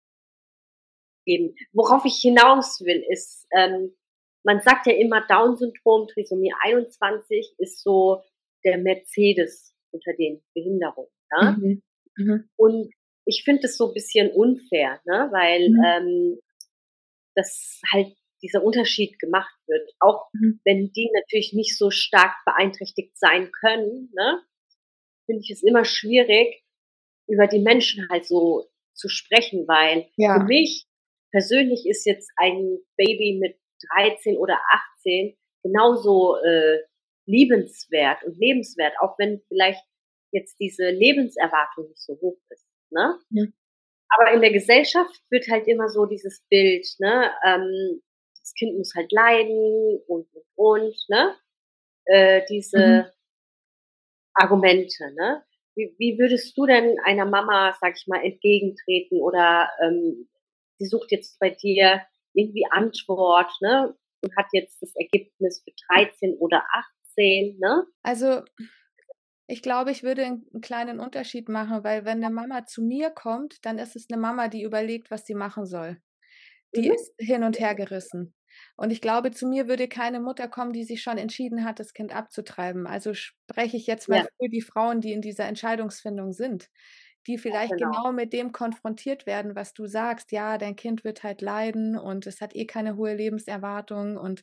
geben? Worauf ich hinaus will, ist, ähm, man sagt ja immer Down-Syndrom, Trisomie einundzwanzig ist so der Mercedes unter den Behinderungen, ja? Mhm. Mhm. Und ich finde das so bisschen unfair, ne, weil, Mhm. ähm, dass halt dieser Unterschied gemacht wird, auch Mhm. wenn die natürlich nicht so stark beeinträchtigt sein können, ne, finde ich es immer schwierig, über die Menschen halt so zu sprechen, weil für Ja. mich persönlich ist jetzt ein Baby mit dreizehn oder achtzehn genauso, äh liebenswert und lebenswert, auch wenn vielleicht jetzt diese Lebenserwartung nicht so hoch ist, ne? Ja. Aber in der Gesellschaft wird halt immer so dieses Bild, ne, ähm, das Kind muss halt leiden und, und, und, ne? Äh, Mhm. diese Argumente, ne? Wie, wie würdest du denn einer Mama, sag ich mal, entgegentreten oder ähm, sie sucht jetzt bei dir irgendwie Antwort, ne? Und hat jetzt das Ergebnis für dreizehn oder achtzehn, ne? Also, ich glaube, ich würde 'n 'n kleinen Unterschied machen, weil wenn 'ne Mama zu mir kommt, dann ist es 'ne Mama, die überlegt, was sie machen soll. Die Mhm. ist hin und her gerissen. Und ich glaube, zu mir würde keine Mutter kommen, die sich schon entschieden hat, das Kind abzutreiben. Also spreche ich jetzt mal Ja, für die Frauen, die in dieser Entscheidungsfindung sind, die vielleicht genau. genau mit dem konfrontiert werden, was du sagst: „Ja, dein Kind wird halt leiden und es hat eh keine hohe Lebenserwartung“, und,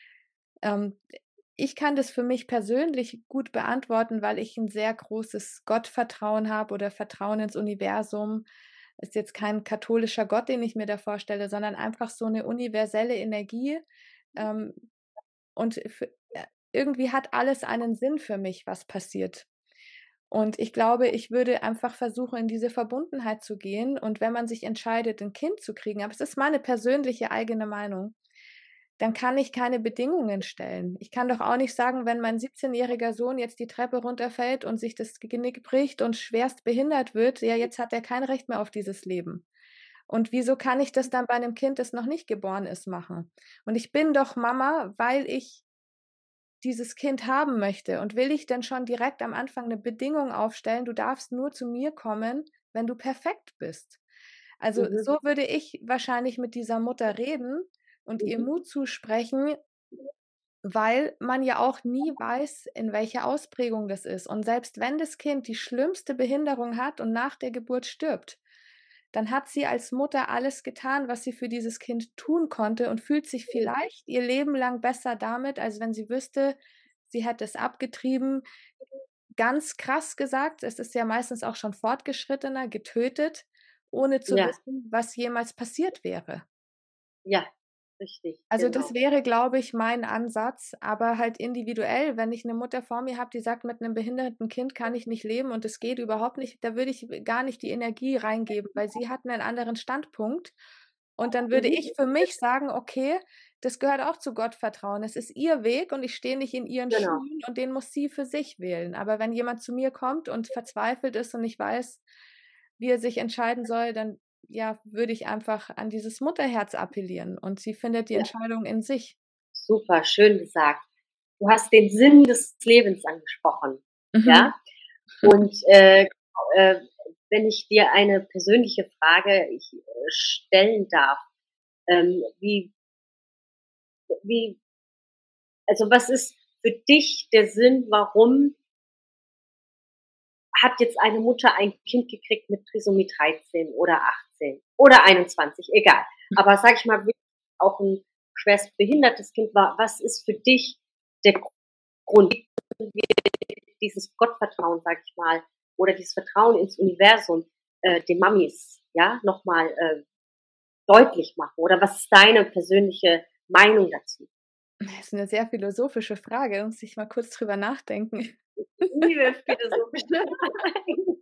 ähm, ich kann das für mich persönlich gut beantworten, weil ich 'n sehr großes Gottvertrauen habe oder Vertrauen ins Universum. Ist jetzt kein katholischer Gott, den ich mir da vorstelle, sondern einfach so 'ne universelle Energie, ähm, und für äh, irgendwie hat alles einen Sinn für mich, was passiert. Und ich glaube, ich würde einfach versuchen, in diese Verbundenheit zu gehen, und wenn man sich entscheidet, 'n Kind zu kriegen, aber es ist meine persönliche eigene Meinung, dann kann ich keine Bedingungen stellen. Ich kann doch auch nicht sagen, wenn mein siebzehnjähriger Sohn jetzt die Treppe runterfällt und sich das Genick bricht und schwerst behindert wird, ja, jetzt hat er kein Recht mehr auf dieses Leben. Und wieso kann ich das dann bei 'nem Kind, das noch nicht geboren ist, machen? Und ich bin doch Mama, weil ich dieses Kind haben möchte. Und will ich denn schon direkt am Anfang 'ne Bedingung aufstellen: „Du darfst nur zu mir kommen, wenn du perfekt bist?“ Also, Mhm. so würde ich wahrscheinlich mit dieser Mutter reden und ihr Mhm. Mut zusprechen, weil man ja auch nie weiß, in welcher Ausprägung das ist. Und selbst wenn das Kind die schlimmste Behinderung hat und nach der Geburt stirbt, dann hat sie als Mutter alles getan, was sie für dieses Kind tun konnte, und fühlt sich vielleicht ihr Leben lang besser damit, als wenn sie wüsste, sie hätte es abgetrieben. Ganz krass gesagt, es ist ja meistens auch schon fortgeschrittener, getötet, ohne zu Ja, wissen, was jemals passiert wäre. ja, richtig, Also, das genau. wäre, glaube ich, mein Ansatz, aber halt individuell. Wenn ich 'ne Mutter vor mir habe, die sagt: „Mit 'nem behinderten Kind kann ich nicht leben und es geht überhaupt nicht“, da würde ich gar nicht die Energie reingeben, weil sie hat 'nen anderen Standpunkt. Und dann würde Mhm. ich für mich sagen: „Okay, das gehört auch zu Gottvertrauen. Es ist ihr Weg und ich stehe nicht in ihren Genau. Schuhen und den muss sie für sich wählen.“ Aber wenn jemand zu mir kommt und verzweifelt ist und nicht weiß, wie er sich entscheiden soll, dann, ja, würde ich einfach an dieses Mutterherz appellieren, und sie findet die Ja, Entscheidung in sich. super, schön gesagt. Du hast den Sinn des Lebens angesprochen, Mhm. ja? Und, äh, äh, wenn ich dir eine persönliche Frage ich, äh, stellen darf, ähm, wie wie also, was ist für dich der Sinn, warum hat jetzt eine Mutter ein Kind gekriegt mit Trisomie dreizehn oder achtzehn oder einundzwanzig, egal. Aber sage ich mal, wirklich auch 'n schwerst behindertes Kind war. Was ist für dich der Grund, dieses Gottvertrauen, sage ich mal, oder dieses Vertrauen ins Universum, äh, den Mamis, ja, noch mal, äh, deutlich machen? Oder was ist deine persönliche Meinung dazu? Das ist 'ne sehr philosophische Frage, muss ich mal kurz drüber nachdenken. Ich liebe philosophische Fragen.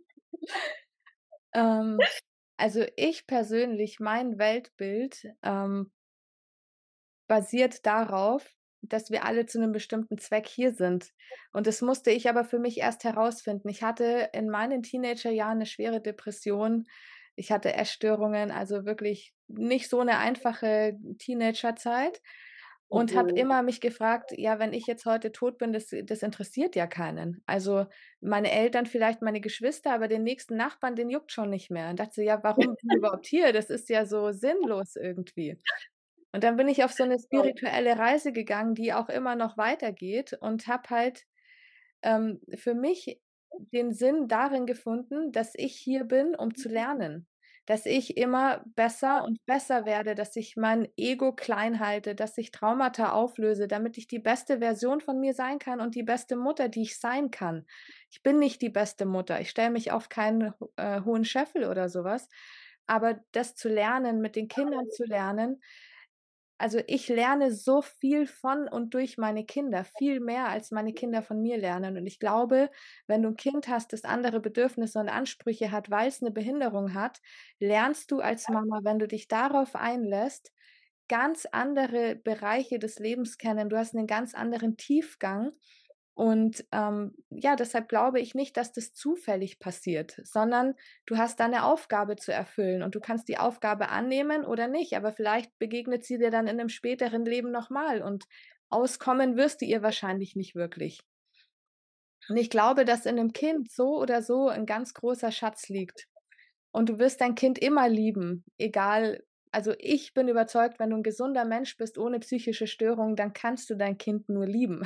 Ähm, also, ich persönlich mein Weltbild, ähm basiert darauf, dass wir alle zu 'nem bestimmten Zweck hier sind. Und das musste ich aber für mich erst herausfinden. Ich hatte in meinen Teenagerjahren 'ne schwere Depression. Ich hatte Essstörungen, also wirklich nicht so 'ne einfache Teenagerzeit, und habe Mhm. immer mich gefragt: „Ja, wenn ich jetzt heute tot bin, das das interessiert ja keinen. Also, meine Eltern, vielleicht meine Geschwister, aber den nächsten Nachbarn, den juckt schon nicht mehr.“ Und dachte so: „Ja, warum bin ich überhaupt hier? Das ist ja so sinnlos irgendwie.“ Und dann bin ich auf so 'ne spirituelle Reise gegangen, die auch immer noch weitergeht, und habe halt, ähm, für mich den Sinn darin gefunden, dass ich hier bin, um zu lernen. Dass ich immer besser und besser werde, dass ich mein Ego klein halte, dass ich Traumata auflöse, damit ich die beste Version von mir sein kann und die beste Mutter, die ich sein kann. Ich bin nicht die beste Mutter. Ich stelle mich auf keinen, äh, hohen Scheffel oder so was. Aber das zu lernen, mit den Kindern zu lernen also, ich lerne so viel von und durch meine Kinder, viel mehr als meine Kinder von mir lernen. Und ich glaube, wenn du 'n Kind hast, das andere Bedürfnisse und Ansprüche hat, weil's 'ne Behinderung hat, lernst du als Mama, wenn du dich darauf einlässt, ganz andere Bereiche des Lebens kennen. Du hast 'nen ganz anderen Tiefgang und, ähm, ja, deshalb glaube ich nicht, dass das zufällig passiert, sondern du hast da 'ne Aufgabe zu erfüllen und du kannst die Aufgabe annehmen oder nicht, aber vielleicht begegnet sie dir dann in 'nem späteren Leben noch mal und auskommen wirst du ihr wahrscheinlich nicht wirklich. Und ich glaube, dass in 'nem Kind so oder so 'n ganz großer Schatz liegt. Und du wirst dein Kind immer lieben, egal, also, ich bin überzeugt, wenn du 'n gesunder Mensch bist ohne psychische Störungen, dann kannst du dein Kind nur lieben.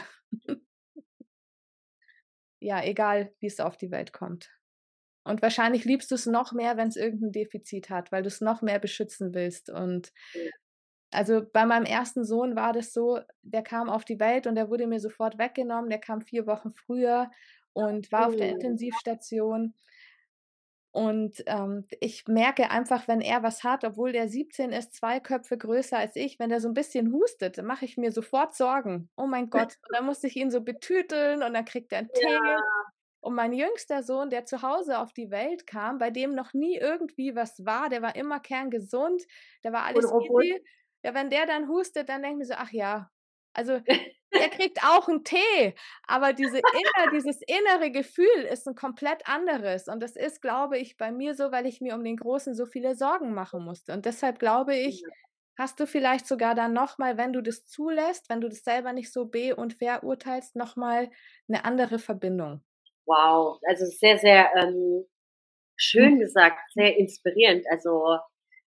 Ja, egal, wie's auf die Welt kommt. Und wahrscheinlich liebst du's noch mehr, wenn's irgend 'n Defizit hat, weil du's noch mehr beschützen willst. Und Ja. also, bei meinem ersten Sohn war das so, der kam auf die Welt und der wurde mir sofort weggenommen. Der kam vier Wochen früher und war auf der Mhm. Intensivstation. Und, ähm, ich merke einfach, wenn er was hat, obwohl der siebzehn ist, zwei Köpfe größer als ich, wenn der so 'n bisschen hustet, dann mache ich mir sofort Sorgen. Oh mein Gott, und dann musste ich ihn so betüteln und dann kriegt er 'n Tee. Ja. Und mein jüngster Sohn, der zu Hause auf die Welt kam, bei dem noch nie irgendwie was war, der war immer kerngesund, da war Und alles robust. easy. Ja, wenn der dann hustet, dann denke ich mir so: „Ach ja.“ Also, der kriegt auch 'n Tee, aber diese inner dieses innere Gefühl ist 'n komplett anderes. Und das ist, glaube ich, bei mir so, weil ich mir um den Großen so viele Sorgen machen musste. Und deshalb glaube ich, Ja. hast du vielleicht sogar dann noch mal, wenn du das zulässt, wenn du das selber nicht so be und verurteilst, noch mal 'ne andere Verbindung. Wow, also, sehr, sehr, ähm, schön gesagt, sehr inspirierend. Also,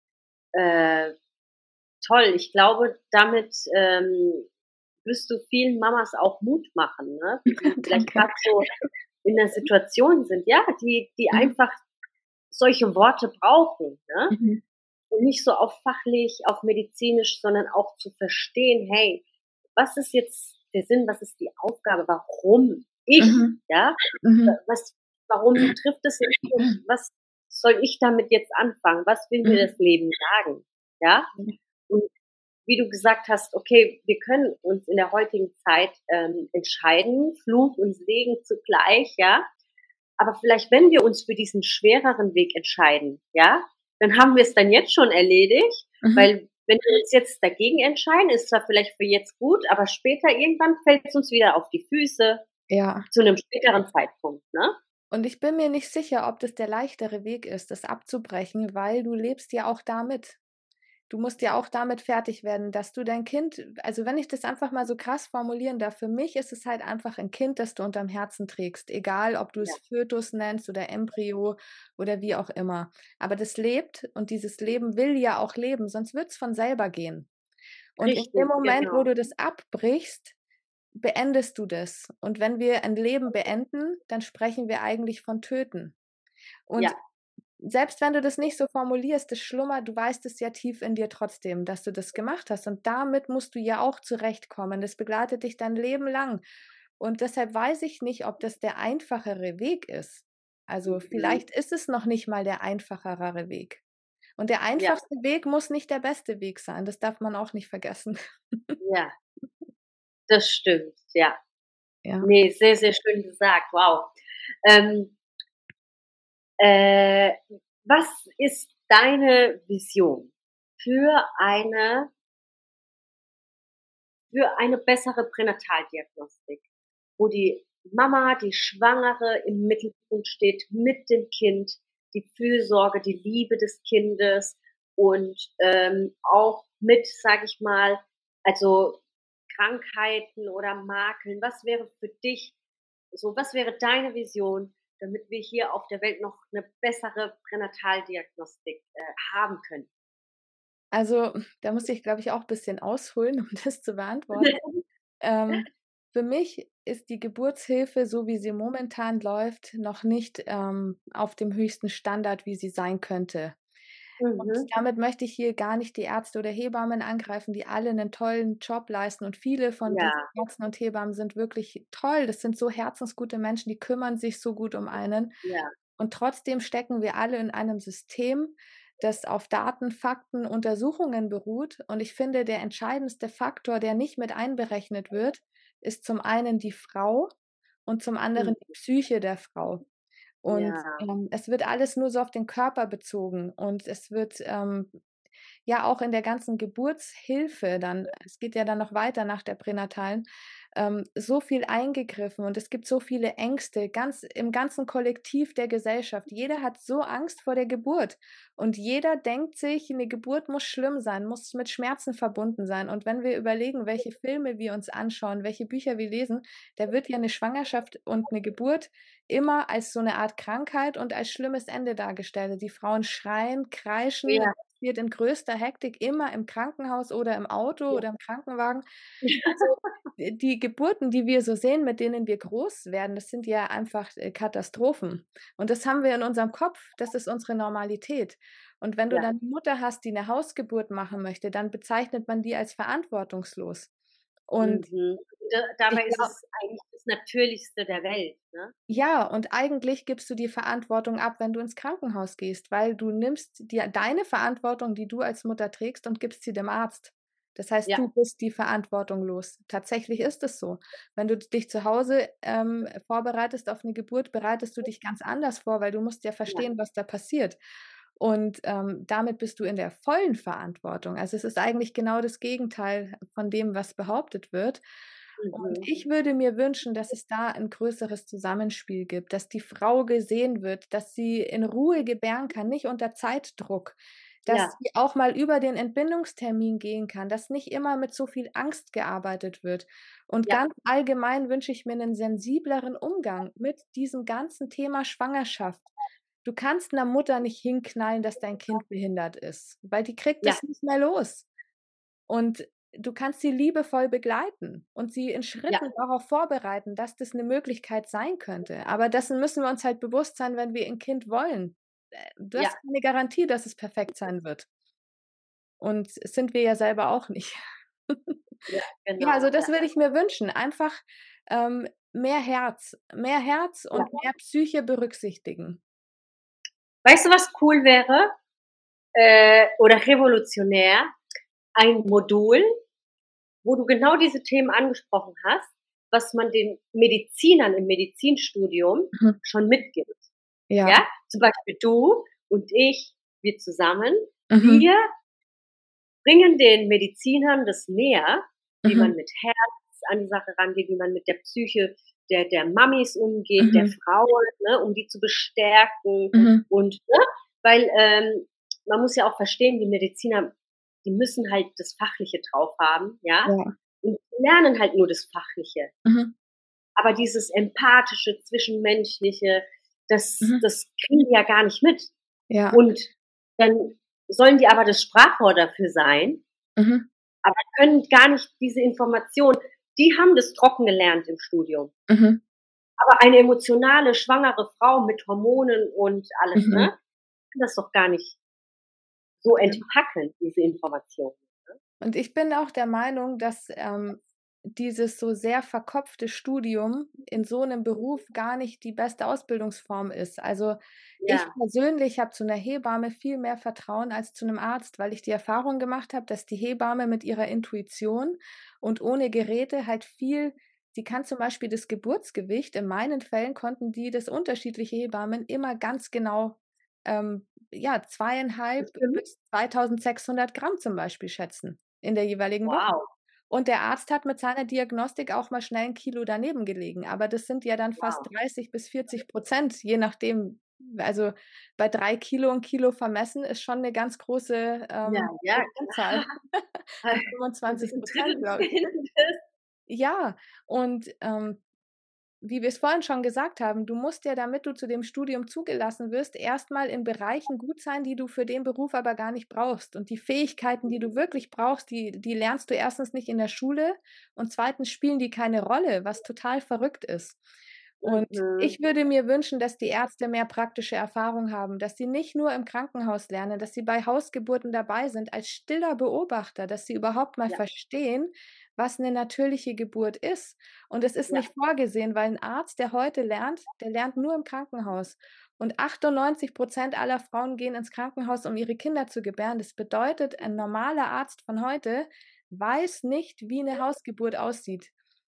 äh, toll. Ich glaube, damit, ähm, wirst du vielen Mamas auch Mut machen, ne, die vielleicht Danke. grad so in 'ner Situation sind, ja, die die Mhm. einfach solche Worte brauchen, ne? Mhm. Und nicht so auf fachlich, auf medizinisch, sondern auch zu verstehen: „Hey, was ist jetzt der Sinn? Was ist die Aufgabe? Warum ich, Mhm. ja? Wa Mhm. was warum trifft es jetzt mich? Was soll ich damit jetzt anfangen? Was will mir Mhm. das Leben sagen?“ Ja? Mhm. Und wie du gesagt hast, okay, wir können uns in der heutigen Zeit, ähm, entscheiden, Fluch und Segen zugleich, ja? Aber vielleicht, wenn wir uns für diesen schwereren Weg entscheiden, ja, dann haben wir's dann jetzt schon erledigt, Mhm. weil wenn wir uns jetzt dagegen entscheiden, ist zwar vielleicht für jetzt gut, aber später irgendwann fällt's uns wieder auf die Füße Ja. zu 'nem späteren Zeitpunkt, ne? Und ich bin mir nicht sicher, ob das der leichtere Weg ist, das abzubrechen, weil du lebst ja auch damit. Du musst ja auch damit fertig werden, dass du dein Kind also, wenn ich das einfach mal so krass formulieren darf, für mich ist es halt einfach 'n Kind, das du unterm Herzen trägst, egal ob du es Ja. Fötus nennst oder Embryo oder wie auch immer. Aber das lebt und dieses Leben will ja auch leben, sonst wird's von selber gehen. Und in dem Richtig, Moment, wo genau. du das abbrichst, beendest du das. Und wenn wir ein Leben beenden, dann sprechen wir eigentlich von töten. Und Ja. selbst wenn du das nicht so formulierst, das schlummert du weißt es ja tief in dir trotzdem, dass du das gemacht hast. Und damit musst du ja auch zurechtkommen. Das begleitet dich dein Leben lang. Und deshalb weiß ich nicht, ob das der einfachere Weg ist. Also, Mhm. vielleicht ist es noch nicht mal der einfacherere Weg. Und der Ja. einfachste Weg muss nicht der beste Weg sein. Das darf man auch nicht vergessen. Ja. Das stimmt, ja. Ja. Ne, sehr, sehr schön gesagt. Wow. Ähm äh, was ist deine Vision für eine für eine bessere Pränataldiagnostik, wo die Mama, die Schwangere im Mittelpunkt steht mit dem Kind, die Fürsorge, die Liebe des Kindes und, ähm, auch mit, sage ich mal also, Krankheiten oder Makeln. Was wäre für dich so was wäre deine Vision, damit wir hier auf der Welt noch 'ne bessere Pränataldiagnostik, äh, haben können? Also, da muss ich, glaube ich, auch bisschen ausholen, um das zu beantworten. Ähm, für mich ist die Geburtshilfe, so wie sie momentan läuft, noch nicht, ähm, auf dem höchsten Standard, wie sie sein könnte. Und Mhm. damit möchte ich hier gar nicht die Ärzte oder Hebammen angreifen, die alle 'nen tollen Job leisten und viele von diesen Ja. Ärzten und Hebammen sind wirklich toll. Das sind so herzensgute Menschen, die kümmern sich so gut um einen. Ja. Und trotzdem stecken wir alle in einem System, das auf Daten, Fakten, Untersuchungen beruht. Und ich finde, der entscheidendste Faktor, der nicht mit einberechnet wird, ist zum einen die Frau und zum anderen Mhm. die Psyche der Frau. Und, Ja. ähm, es wird alles nur so auf den Körper bezogen und es wird, ähm, ja auch in der ganzen Geburtshilfe dann es geht ja dann noch weiter nach der pränatalen, ähm, so viel eingegriffen und es gibt so viele Ängste, ganz im ganzen Kollektiv der Gesellschaft. Jeder hat so Angst vor der Geburt und jeder denkt sich, 'ne Geburt muss schlimm sein, muss mit Schmerzen verbunden sein. Und wenn wir überlegen, welche Filme wir uns anschauen, welche Bücher wir lesen, da wird ja 'ne Schwangerschaft und 'ne Geburt immer als so 'ne Art Krankheit und als schlimmes Ende dargestellt. Die Frauen schreien, kreischen, Ja. passiert in größter Hektik, immer im Krankenhaus oder im Auto Ja. oder im Krankenwagen. Also, äh, die Geburten, die wir so sehen, mit denen wir groß werden, das sind ja einfach, äh, Katastrophen. Und das haben wir in unserem Kopf, das ist unsere Normalität. Und wenn du Ja. dann 'ne Mutter hast, die 'ne Hausgeburt machen möchte, dann bezeichnet man die als verantwortungslos. Und Mhm. Da ich dabei ist glau es eigentlich das Natürlichste der Welt, ne? Ja, und eigentlich gibst du die Verantwortung ab, wenn du ins Krankenhaus gehst, weil du nimmst dir deine Verantwortung, die du als Mutter trägst und gibst sie dem Arzt. Das heißt, Ja. du bist die Verantwortung los. Tatsächlich ist es so. Wenn du d dich zu Hause, ähm, vorbereitest auf 'ne Geburt, bereitest du dich ganz anders vor, weil du musst ja Ja. verstehen, was da passiert. Und, ähm, damit bist du in der vollen Verantwortung. Also, es ist eigentlich genau das Gegenteil von dem, was behauptet wird. Und Mhm. ich würde mir wünschen, dass es da 'n größeres Zusammenspiel gibt, dass die Frau gesehen wird, dass sie in Ruhe gebären kann, nicht unter Zeitdruck, dass Ja. sie auch mal über den Entbindungstermin gehen kann, dass nicht immer mit so viel Angst gearbeitet wird. Und Ja. ganz allgemein wünsche ich mir 'nen sensibleren Umgang mit diesem ganzen Thema Schwangerschaft. Du kannst 'ner Mutter nicht hinknallen, dass dein Kind behindert ist, weil die kriegt Ja. das nicht mehr los. Und du kannst sie liebevoll begleiten und sie in Ja. Schritten darauf vorbereiten, dass das 'ne Möglichkeit sein könnte. Aber dessen müssen wir uns halt bewusst sein, wenn wir 'n Kind wollen. Äh, du hast Ja. keine Garantie, dass es perfekt sein wird. Und sind wir ja selber auch nicht. Ja, Ja, genau, also das ja. würde ich mir wünschen, einfach, ähm, mehr Herz mehr Herz Ja. und mehr Psyche berücksichtigen. Weißt du, was cool wäre, äh, oder revolutionär? Ein Modul, wo du genau diese Themen angesprochen hast, was man den Medizinern im Medizinstudium Mhm. schon mitgibt. Ja. Ja? Zum Beispiel du und ich, wir zusammen, Mhm. wir bringen den Medizinern das näher, wie Mhm. man mit Herz an die Sache rangeht, wie man mit der Psyche der der Mummies umgeht, der Mhm. Frauen, ne, um die zu bestärken Mhm. und ne? Weil, ähm, man muss ja auch verstehen, die Mediziner, die müssen halt das Fachliche drauf haben, ja? Ja. Und lernen halt nur das Fachliche. Mhm. Aber dieses Empathische, Zwischenmenschliche, das Mhm. das kriegen die ja gar nicht mit. Ja. Und dann sollen die aber das Sprachrohr dafür sein, Mhm. aber können gar nicht diese Information die haben das trocken gelernt im Studium. Mhm. Aber eine emotionale, schwangere Frau mit Hormonen und alles, ne, Mhm. kann das doch gar nicht so Ja. entpacken, diese Information, ne? Und ich bin auch der Meinung, dass, ähm, dieses so sehr verkopfte Studium in so 'nem Beruf gar nicht die beste Ausbildungsform ist. Also, ich Ja. persönlich habe zu 'ner Hebamme viel mehr Vertrauen als zu 'nem Arzt, weil ich die Erfahrung gemacht habe, dass die Hebamme mit ihrer Intuition und ohne Geräte halt viel sie kann zum Beispiel das Geburtsgewicht in meinen Fällen konnten die das unterschiedliche Hebammen immer ganz genau, ähm, ja, zweieinhalb Bestimmt. bis zweitausendsechshundert Gramm zum Beispiel schätzen in der jeweiligen Woche. Wow. Und der Arzt hat mit seiner Diagnostik auch mal schnell 'n Kilo daneben gelegen, aber das sind ja dann fast Wow. dreißig bis vierzig Prozent, je nachdem. Also, bei drei Kilo 'n Kilo vermessen ist schon 'ne ganz große, Ja, ähm, ja, Prozentzahl von das ist fünfundzwanzig 'n Prozent, drittes glaube ich. Kindes. Ja, und, ähm, wie wir's vorhin schon gesagt haben, du musst ja, damit du zu dem Studium zugelassen wirst, erst mal in Bereichen gut sein, die du für den Beruf aber gar nicht brauchst. Und die Fähigkeiten, die du wirklich brauchst, die die lernst du erstens nicht in der Schule und zweitens spielen die keine Rolle, was total verrückt ist. Und Mhm. ich würde mir wünschen, dass die Ärzte mehr praktische Erfahrung haben, dass sie nicht nur im Krankenhaus lernen, dass sie bei Hausgeburten dabei sind als stiller Beobachter, dass sie überhaupt mal Ja. verstehen, was eine natürliche Geburt ist. Und es ist Ja. nicht vorgesehen, weil ein Arzt, der heute lernt, der lernt nur im Krankenhaus. Und achtundneunzig Prozent aller Frauen gehen ins Krankenhaus, um ihre Kinder zu gebären. Das bedeutet, ein normaler Arzt von heute weiß nicht, wie eine Hausgeburt aussieht.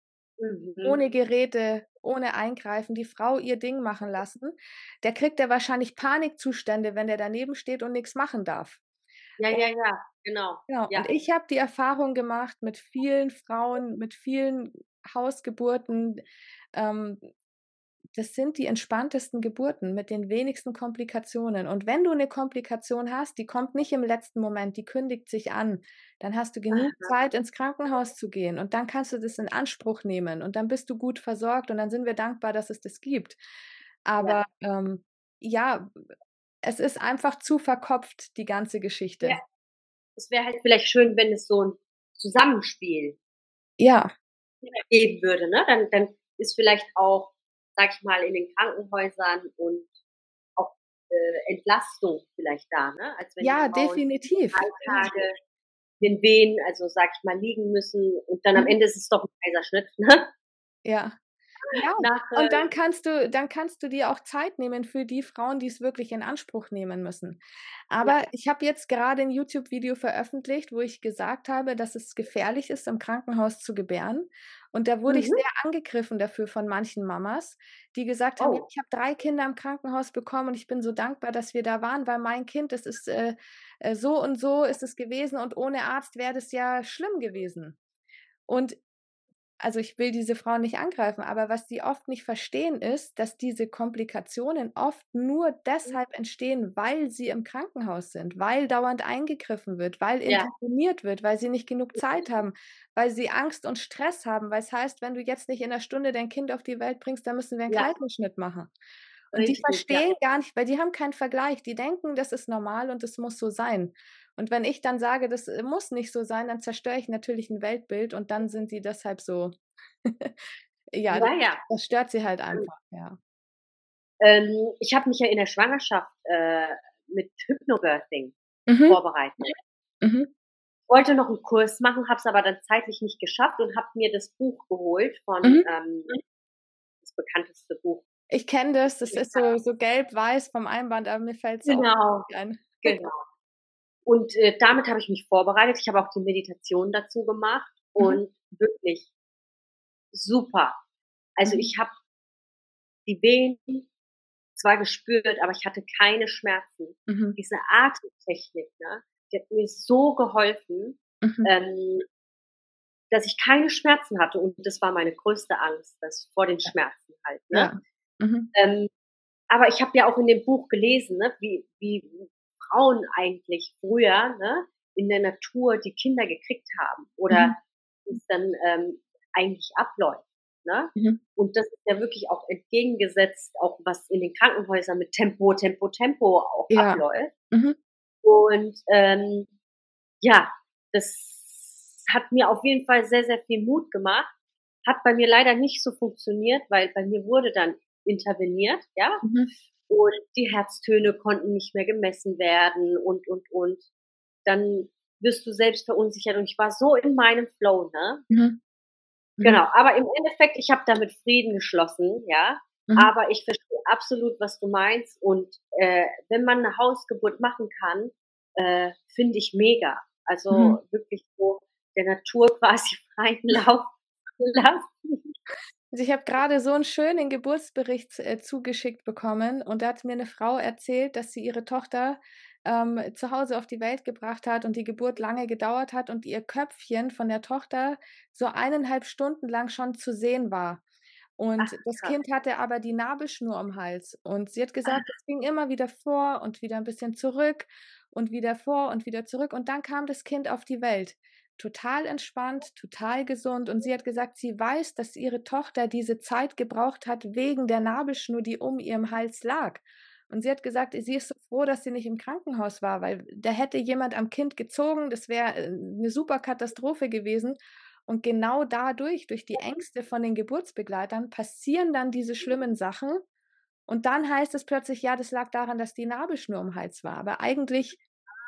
Mhm. Ohne Geräte, ohne Eingreifen, die Frau ihr Ding machen lassen. Der kriegt ja wahrscheinlich Panikzustände, wenn der daneben steht und nix machen darf. Ja, Und ja, ja, genau. genau, Ja. und ich habe die Erfahrung gemacht mit vielen Frauen, mit vielen Hausgeburten, ähm, das sind die entspanntesten Geburten mit den wenigsten Komplikationen. Und wenn du 'ne Komplikation hast, die kommt nicht im letzten Moment, die kündigt sich an, dann hast du genug Aha. Zeit, ins Krankenhaus zu gehen und dann kannst du das in Anspruch nehmen und dann bist du gut versorgt und dann sind wir dankbar, dass es das gibt. Ja. Aber, ähm, ja, es ist einfach zu verkopft, die ganze Ja. Geschichte. Es wäre halt vielleicht schön, wenn es so 'n Zusammenspiel Ja. geben würde, ne? Dann dann ist vielleicht auch, sage ich mal, in den Krankenhäusern und auch, äh, Entlastung vielleicht da, ne? Als wenn die Ja, Frauen definitiv. drei Ja. Tage in Wehen, also, sage ich mal, liegen müssen und dann am Mhm. Ende ist es doch 'n Kaiserschnitt, ne? Ja. Ja, Nach, und äh dann kannst du dann kannst du dir auch Zeit nehmen für die Frauen, die's wirklich in Anspruch nehmen müssen. Ja. Aber ich habe jetzt gerade 'n YouTube-Video veröffentlicht, wo ich gesagt habe, dass es gefährlich ist, im Krankenhaus zu gebären. Und da wurde ich Mhm. sehr angegriffen dafür von manchen Mamas, die gesagt haben: „Ja, Oh. ich habe drei Kinder im Krankenhaus bekommen und ich bin so dankbar, dass wir da waren, weil mein Kind, das ist, äh, äh, so und so ist es gewesen und ohne Arzt wäre das ja schlimm gewesen.“ Und also, ich will diese Frauen nicht angreifen, aber was die oft nicht verstehen, ist, dass diese Komplikationen oft nur Mhm. deshalb entstehen, weil sie im Krankenhaus sind, weil dauernd eingegriffen wird, weil Ja. interveniert wird, weil sie nicht genug Zeit Mhm. haben, weil sie Angst und Stress haben, weil's heißt: „Wenn du jetzt nicht in 'ner Stunde dein Kind auf die Welt bringst, dann müssen wir 'n Ja. Kaiserschnitt machen.“ Und die Richtig, ja. verstehen gar nicht, weil die haben keinen Vergleich. Die denken, das ist normal und das muss so sein. Und wenn ich dann sage, das, äh, muss nicht so sein, dann zerstöre ich natürlich 'n Weltbild und dann sind sie deshalb so ja, das Ja, ja. das stört sie halt Ähm einfach, ja. Ähm, ich habe mich ja in der Schwangerschaft, äh, mit Hypnobirthing Mhm. vorbereitet. Mhm. Wollte noch 'n Kurs machen, habe es aber dann zeitlich nicht geschafft und habe mir das Buch geholt von, Mhm. ähm das bekannteste Buch. Ich kenne das, das ist so so gelb-weiß vom Einband, aber mir fällt's auch Genau, nicht ein. genau. Und, äh, damit habe ich mich vorbereitet. Ich habe auch die Meditation dazu gemacht Mhm. und wirklich super. Also, Mhm. ich habe die Wehen zwar gespürt, aber ich hatte keine Schmerzen. Mhm. Diese Atemtechnik, ne, die hat mir so geholfen, Mhm. ähm dass ich keine Schmerzen hatte und das war meine größte Angst, das vor den Ja. Schmerzen halt, ne? Ja. Mhm. Ähm, aber ich habe ja auch in dem Buch gelesen, ne, wie wie Frauen eigentlich früher, ne, in der Natur die Kinder gekriegt haben oder Mhm. wie's dann, ähm, eigentlich abläuft, ne? Mhm. Und das ist ja wirklich auch entgegengesetzt, auch was in den Krankenhäusern mit Tempo, Tempo, Tempo auch Ja. abläuft. Mhm. Und, ähm, ja, das hat mir auf jeden Fall sehr, sehr viel Mut gemacht. Hat bei mir leider nicht so funktioniert, weil bei mir wurde dann interveniert, ja? Mhm. Und die Herztöne konnten nicht mehr gemessen werden und, und, und. Dann wirst du selbst verunsichert und ich war so in meinem Flow, ne? Mhm. Mhm. Genau, aber im Endeffekt, ich habe damit Frieden geschlossen, ja? Mhm. Aber ich verstehe absolut, was du meinst und, äh, wenn man 'ne Hausgeburt machen kann, äh, finde ich mega. Also, Mhm. wirklich so der Natur quasi freien Lauf lassen. Also, ich habe grade so 'n schönen Geburtsbericht, äh, zugeschickt bekommen und da hat mir 'ne Frau erzählt, dass sie ihre Tochter, ähm, zu Hause auf die Welt gebracht hat und die Geburt lange gedauert hat und ihr Köpfchen von der Tochter so eineinhalb Stunden lang schon zu sehen war. Ach, Und das krass. Kind hatte aber die Nabelschnur um Hals und sie hat gesagt, es ging immer wieder vor und wieder 'n bisschen zurück und wieder vor und wieder zurück und dann kam das Kind auf die Welt. Total entspannt, total gesund und sie hat gesagt, sie weiß, dass ihre Tochter diese Zeit gebraucht hat wegen der Nabelschnur, die um ihrem Hals lag. Und sie hat gesagt, sie ist so froh, dass sie nicht im Krankenhaus war, weil da hätte jemand am Kind gezogen, das wäre, äh, 'ne super Katastrophe gewesen. Und genau dadurch, durch die Ängste von den Geburtsbegleitern, passieren dann diese schlimmen Sachen und dann heißt es plötzlich: „Ja, das lag daran, dass die Nabelschnur um Hals war.“ Aber eigentlich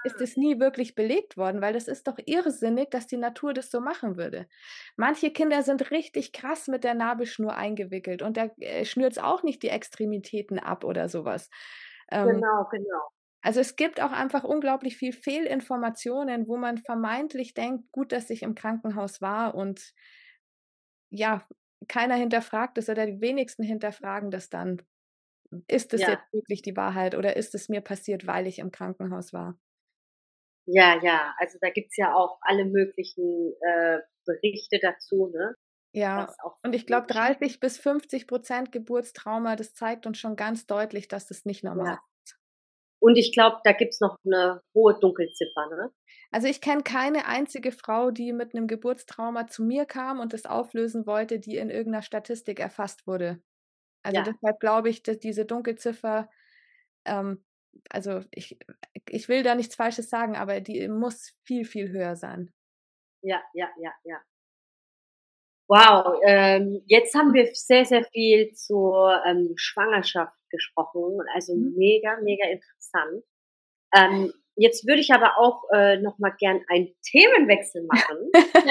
ist es nie wirklich belegt worden, weil das ist doch irrsinnig, dass die Natur das so machen würde. Manche Kinder sind richtig krass mit der Nabelschnur eingewickelt und da, äh, schnürt's auch nicht die Extremitäten ab oder so was. Ähm, Genau, genau. also, es gibt auch einfach unglaublich viel Fehlinformationen, wo man vermeintlich denkt: „Gut, dass ich im Krankenhaus war“ und ja, keiner hinterfragt es oder die wenigsten hinterfragen das dann. Ist es Ja, jetzt wirklich die Wahrheit oder ist es mir passiert, weil ich im Krankenhaus war? ja, ja. Also, da gibt's ja auch alle möglichen, äh, Berichte dazu, ne, Ja, was auch und ich so glaube, schief dreißig bis fünfzig Prozent Geburtstrauma, das zeigt uns schon ganz deutlich, dass das nicht normal ja. ist. Und ich glaube, da gibt's noch 'ne hohe Dunkelziffer, ne? Also, ich kenne keine einzige Frau, die mit 'nem Geburtstrauma zu mir kam und das auflösen wollte, die in irgend 'ner Statistik erfasst wurde. Also, Ja, deshalb glaube ich, dass diese Dunkelziffer, ähm also, ich ich will da nichts Falsches sagen, aber die muss viel, viel höher sein. ja, ja, ja, ja. Wow, ähm, jetzt haben wir sehr, sehr viel zur, ähm, Schwangerschaft gesprochen, also Mhm. mega, mega interessant. Ähm, jetzt würde ich aber auch, äh, noch mal gern einen Themenwechsel machen.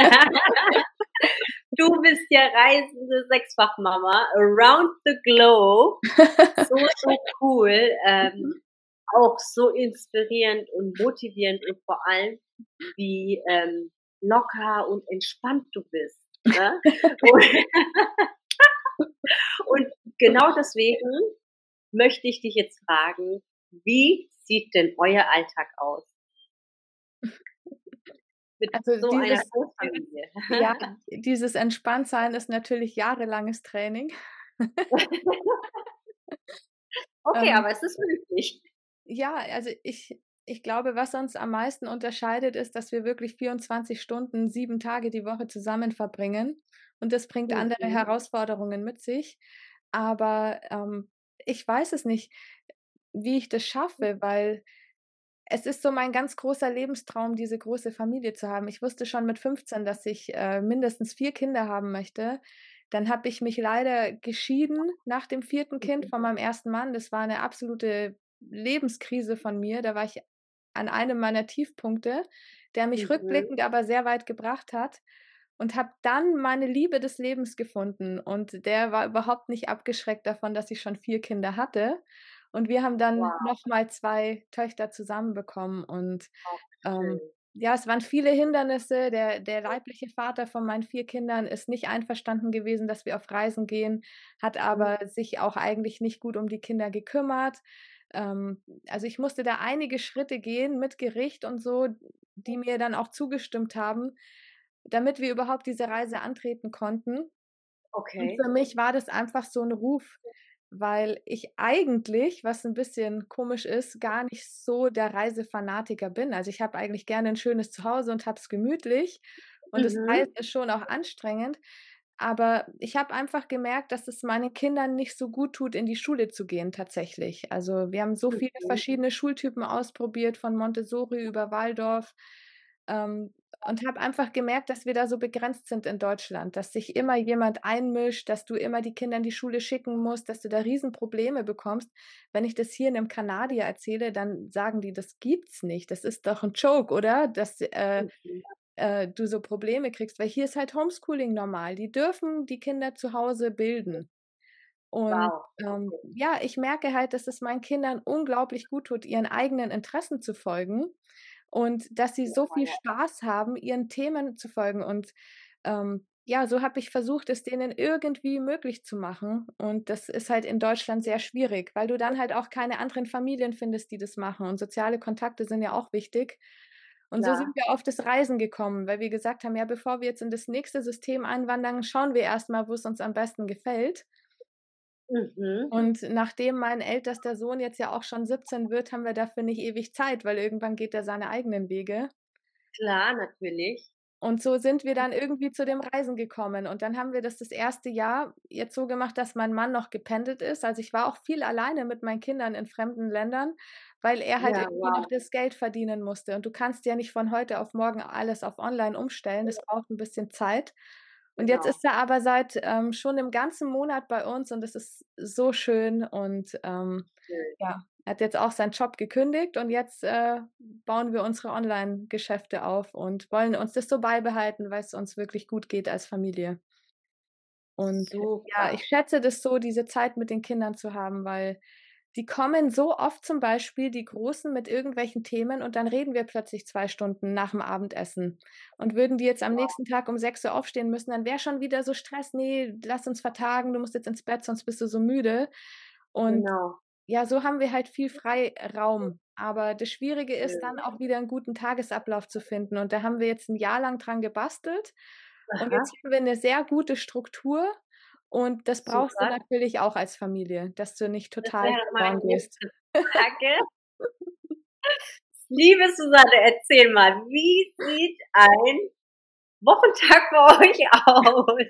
Du bist ja reisende Sechsfachmama around the globe. So, so cool, ähm, auch so inspirierend und motivierend und vor allem, wie, ähm, locker und entspannt du bist, ne? Und und genau deswegen möchte ich dich jetzt fragen, wie sieht denn euer Alltag aus mit Also, so einer dieses Großfamilie? ja, dieses Entspanntsein ist natürlich jahrelanges Training. Okay, Ähm, aber es ist möglich. ja, also ich ich glaube, was uns am meisten unterscheidet, ist, dass wir wirklich vierundzwanzig Stunden, sieben Tage die Woche zusammen verbringen und das bringt andere Mhm, Herausforderungen mit sich. Aber, ähm, ich weiß es nicht, wie ich das schaffe, weil es ist so mein ganz großer Lebenstraum, diese große Familie zu haben. Ich wusste schon mit fünfzehn, dass ich, äh, mindestens vier Kinder haben möchte. Dann habe ich mich leider geschieden nach dem vierten Kind von meinem ersten Mann. Das war 'ne absolute Lebenskrise von mir. Da war ich an einem meiner Tiefpunkte, der mich mhm. rückblickend aber sehr weit gebracht hat und habe dann meine Liebe des Lebens gefunden und der war überhaupt nicht abgeschreckt davon, dass ich schon vier Kinder hatte. Und wir haben dann Wow, noch mal zwei Töchter zusammen bekommen und, auch ähm, schön. ja, es waren viele Hindernisse. Der der leibliche Vater von meinen vier Kindern ist nicht einverstanden gewesen, dass wir auf Reisen gehen, hat Mhm, aber sich auch eigentlich nicht gut um die Kinder gekümmert. Ähm, also, ich musste da einige Schritte gehen mit Gericht und so, die mir dann auch zugestimmt haben, damit wir überhaupt diese Reise antreten konnten. Und okay. für mich war das einfach so 'n Ruf, weil ich eigentlich, was 'n bisschen komisch ist, gar nicht so der Reisefanatiker bin. Also, ich habe eigentlich gerne 'n schönes Zuhause und habe es gemütlich und das Mhm, Reisen ist schon auch anstrengend, aber ich habe einfach gemerkt, dass es meinen Kindern nicht so gut tut, in die Schule zu gehen tatsächlich. Also, wir haben so viele mhm. verschiedene Schultypen ausprobiert, von Montessori über Waldorf, ähm, und habe einfach gemerkt, dass wir da so begrenzt sind in Deutschland, dass sich immer jemand einmischt, dass du immer die Kinder in die Schule schicken musst, dass du da Riesenprobleme bekommst. Wenn ich das hier 'nem Kanadier erzähle, dann sagen die: „Das gibt's nicht. Das ist doch 'n Joke, oder? Dass, äh, Mhm. äh, du so Probleme kriegst“, weil hier ist halt Homeschooling normal. Die dürfen die Kinder zu Hause bilden. Und, Wow, ähm, okay. ja, ich merke halt, dass es meinen Kindern unglaublich guttut, ihren eigenen Interessen zu folgen und dass sie Ja, so viel ja, Spaß haben, ihren Themen zu folgen. Und, ähm, ja, so habe ich versucht, es denen irgendwie möglich zu machen. Und das ist halt in Deutschland sehr schwierig, weil du dann halt auch keine anderen Familien findest, die das machen. Und soziale Kontakte sind ja auch wichtig. Und so klar. sind wir auf das Reisen gekommen, weil wir gesagt haben: „Ja, bevor wir jetzt in das nächste System einwandern, schauen wir erst mal, wo's uns am besten gefällt.“ Mhm. Und nachdem mein ältester Sohn jetzt ja auch schon siebzehn wird, haben wir dafür nicht ewig Zeit, weil irgendwann geht er seine eigenen Wege. Klar, natürlich. Und so sind wir dann irgendwie zu dem Reisen gekommen. Und dann haben wir das das erste Jahr jetzt so gemacht, dass mein Mann noch gependelt ist. Also, ich war auch viel alleine mit meinen Kindern in fremden Ländern, weil er halt Ja, irgendwie noch wow, das Geld verdienen musste. Und du kannst ja nicht von heute auf morgen alles auf online umstellen. Das braucht 'n bisschen Zeit. Und jetzt genau. ist er aber seit, ähm, schon 'nem ganzen Monat bei uns und das ist so schön und, ähm, Schön. ja. Er hat jetzt auch seinen Job gekündigt und jetzt, äh, bauen wir unsere Onlinegeschäfte auf und wollen uns das so beibehalten, weil's uns wirklich gut geht als Familie. Und ja, Super. ich schätze das so, diese Zeit mit den Kindern zu haben, weil die kommen so oft zum Beispiel, die Großen, mit irgendwelchen Themen und dann reden wir plötzlich zwei Stunden nach'm Abendessen. Und würden die jetzt am Wow. nächsten Tag um sechs Uhr aufstehen müssen, dann wäre schon wieder so Stress: „Ne, lass uns vertagen, du musst jetzt ins Bett, sonst bist du so müde.“ Und Genau. ja, so haben wir halt viel Freiraum. Aber das Schwierige ist dann Schön. auch wieder 'n guten Tagesablauf zu finden und da haben wir jetzt 'n Jahr lang dran gebastelt und jetzt Aha. haben wir 'ne sehr gute Struktur und das brauchst du Super. natürlich auch als Familie, dass du nicht Das total wäre meine verloren gehst. nächste Frage. Liebe Susanne, erzähl mal, wie sieht ein Wochentag bei euch aus?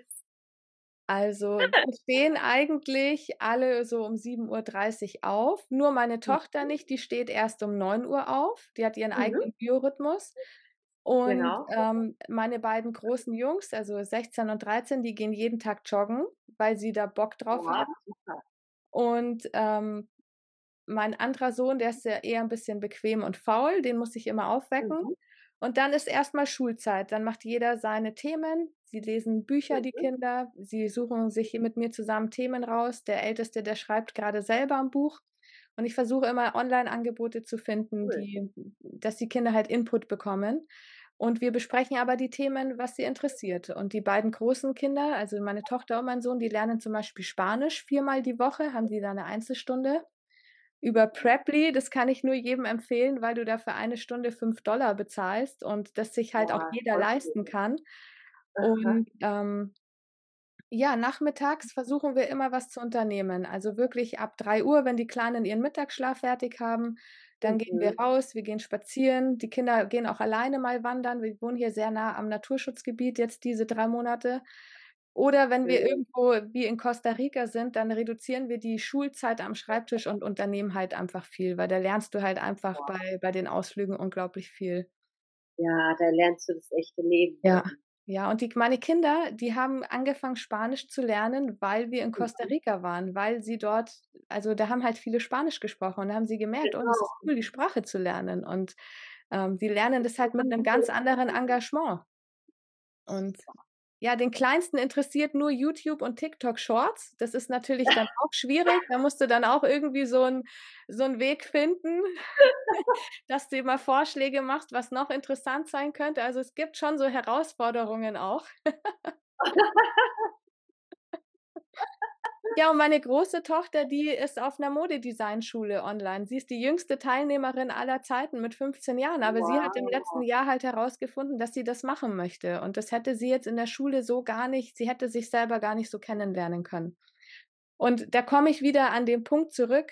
Also, wir stehen eigentlich alle so um sieben Uhr dreißig auf, nur meine Tochter Mhm. nicht, die steht erst um neun Uhr auf. Die hat ihren Mhm. eigenen Biorhythmus. Und, Genau. ähm, meine beiden großen Jungs, also sechzehn und dreizehn, die gehen jeden Tag joggen, weil sie da Bock drauf Boah, haben. super. Und, ähm, mein anderer Sohn, der ist ja eher 'n bisschen bequem und faul, den muss ich immer aufwecken. Mhm. Und dann ist erst mal Schulzeit. Dann macht jeder seine Themen. Sie lesen Bücher, die Mhm. Kinder. Sie suchen sich mit mir zusammen Themen raus. Der Älteste, der schreibt grade selber 'n Buch. Und ich versuche immer Onlineangebote zu finden, Cool. die dass die Kinder halt Input bekommen. Und wir besprechen aber die Themen, was sie interessiert. Und die beiden großen Kinder, also meine Tochter und mein Sohn, die lernen zum Beispiel Spanisch viermal die Woche, haben die da 'ne Einzelstunde über Preply. Das kann ich nur jedem empfehlen, weil du da für eine Stunde fünf Dollar bezahlst und das sich halt auch Boah, jeder voll leisten cool. kann. Aha. Und, ähm, ja, nachmittags versuchen wir immer was zu unternehmen. Also wirklich ab drei Uhr, wenn die Kleinen ihren Mittagsschlaf fertig haben, dann gehen wir Mhm. raus, wir gehen spazieren. Die Kinder gehen auch alleine mal wandern. Wir wohnen hier sehr nah am Naturschutzgebiet jetzt diese drei Monate. Oder wenn wir Schön. irgendwo wie in Costa Rica sind, dann reduzieren wir die Schulzeit am Schreibtisch und unternehmen halt einfach viel, weil da lernst du halt einfach Boah. bei bei den Ausflügen unglaublich viel. Ja, da lernst du das echte Leben Ja, kennen. ja, und die meine Kinder, die haben angefangen, Spanisch zu lernen, weil wir in Costa Mhm. Rica waren, weil sie dort also, da haben halt viele Spanisch gesprochen und da haben sie gemerkt: „Oh, das Genau. ist cool, die Sprache zu lernen.“ Und, ähm, die lernen das halt mit 'nem ganz anderen Engagement. Und ja, den Kleinsten interessiert nur YouTube und TikTok Shorts. Das ist natürlich dann auch schwierig. Da musst du dann auch irgendwie so 'n so 'n Weg finden, dass du ihm mal Vorschläge machst, was noch interessant sein könnte. Also, es gibt schon so Herausforderungen auch. Ja, und meine große Tochter, die ist auf 'ner Modedesignschule online. Sie ist die jüngste Teilnehmerin aller Zeiten mit fünfzehn Jahren, aber sie hat im letzten Wow. Jahr halt herausgefunden, dass sie das machen möchte. Und das hätte sie jetzt in der Schule so gar nicht sie hätte sich selber gar nicht so kennenlernen können. Und da komme ich wieder an den Punkt zurück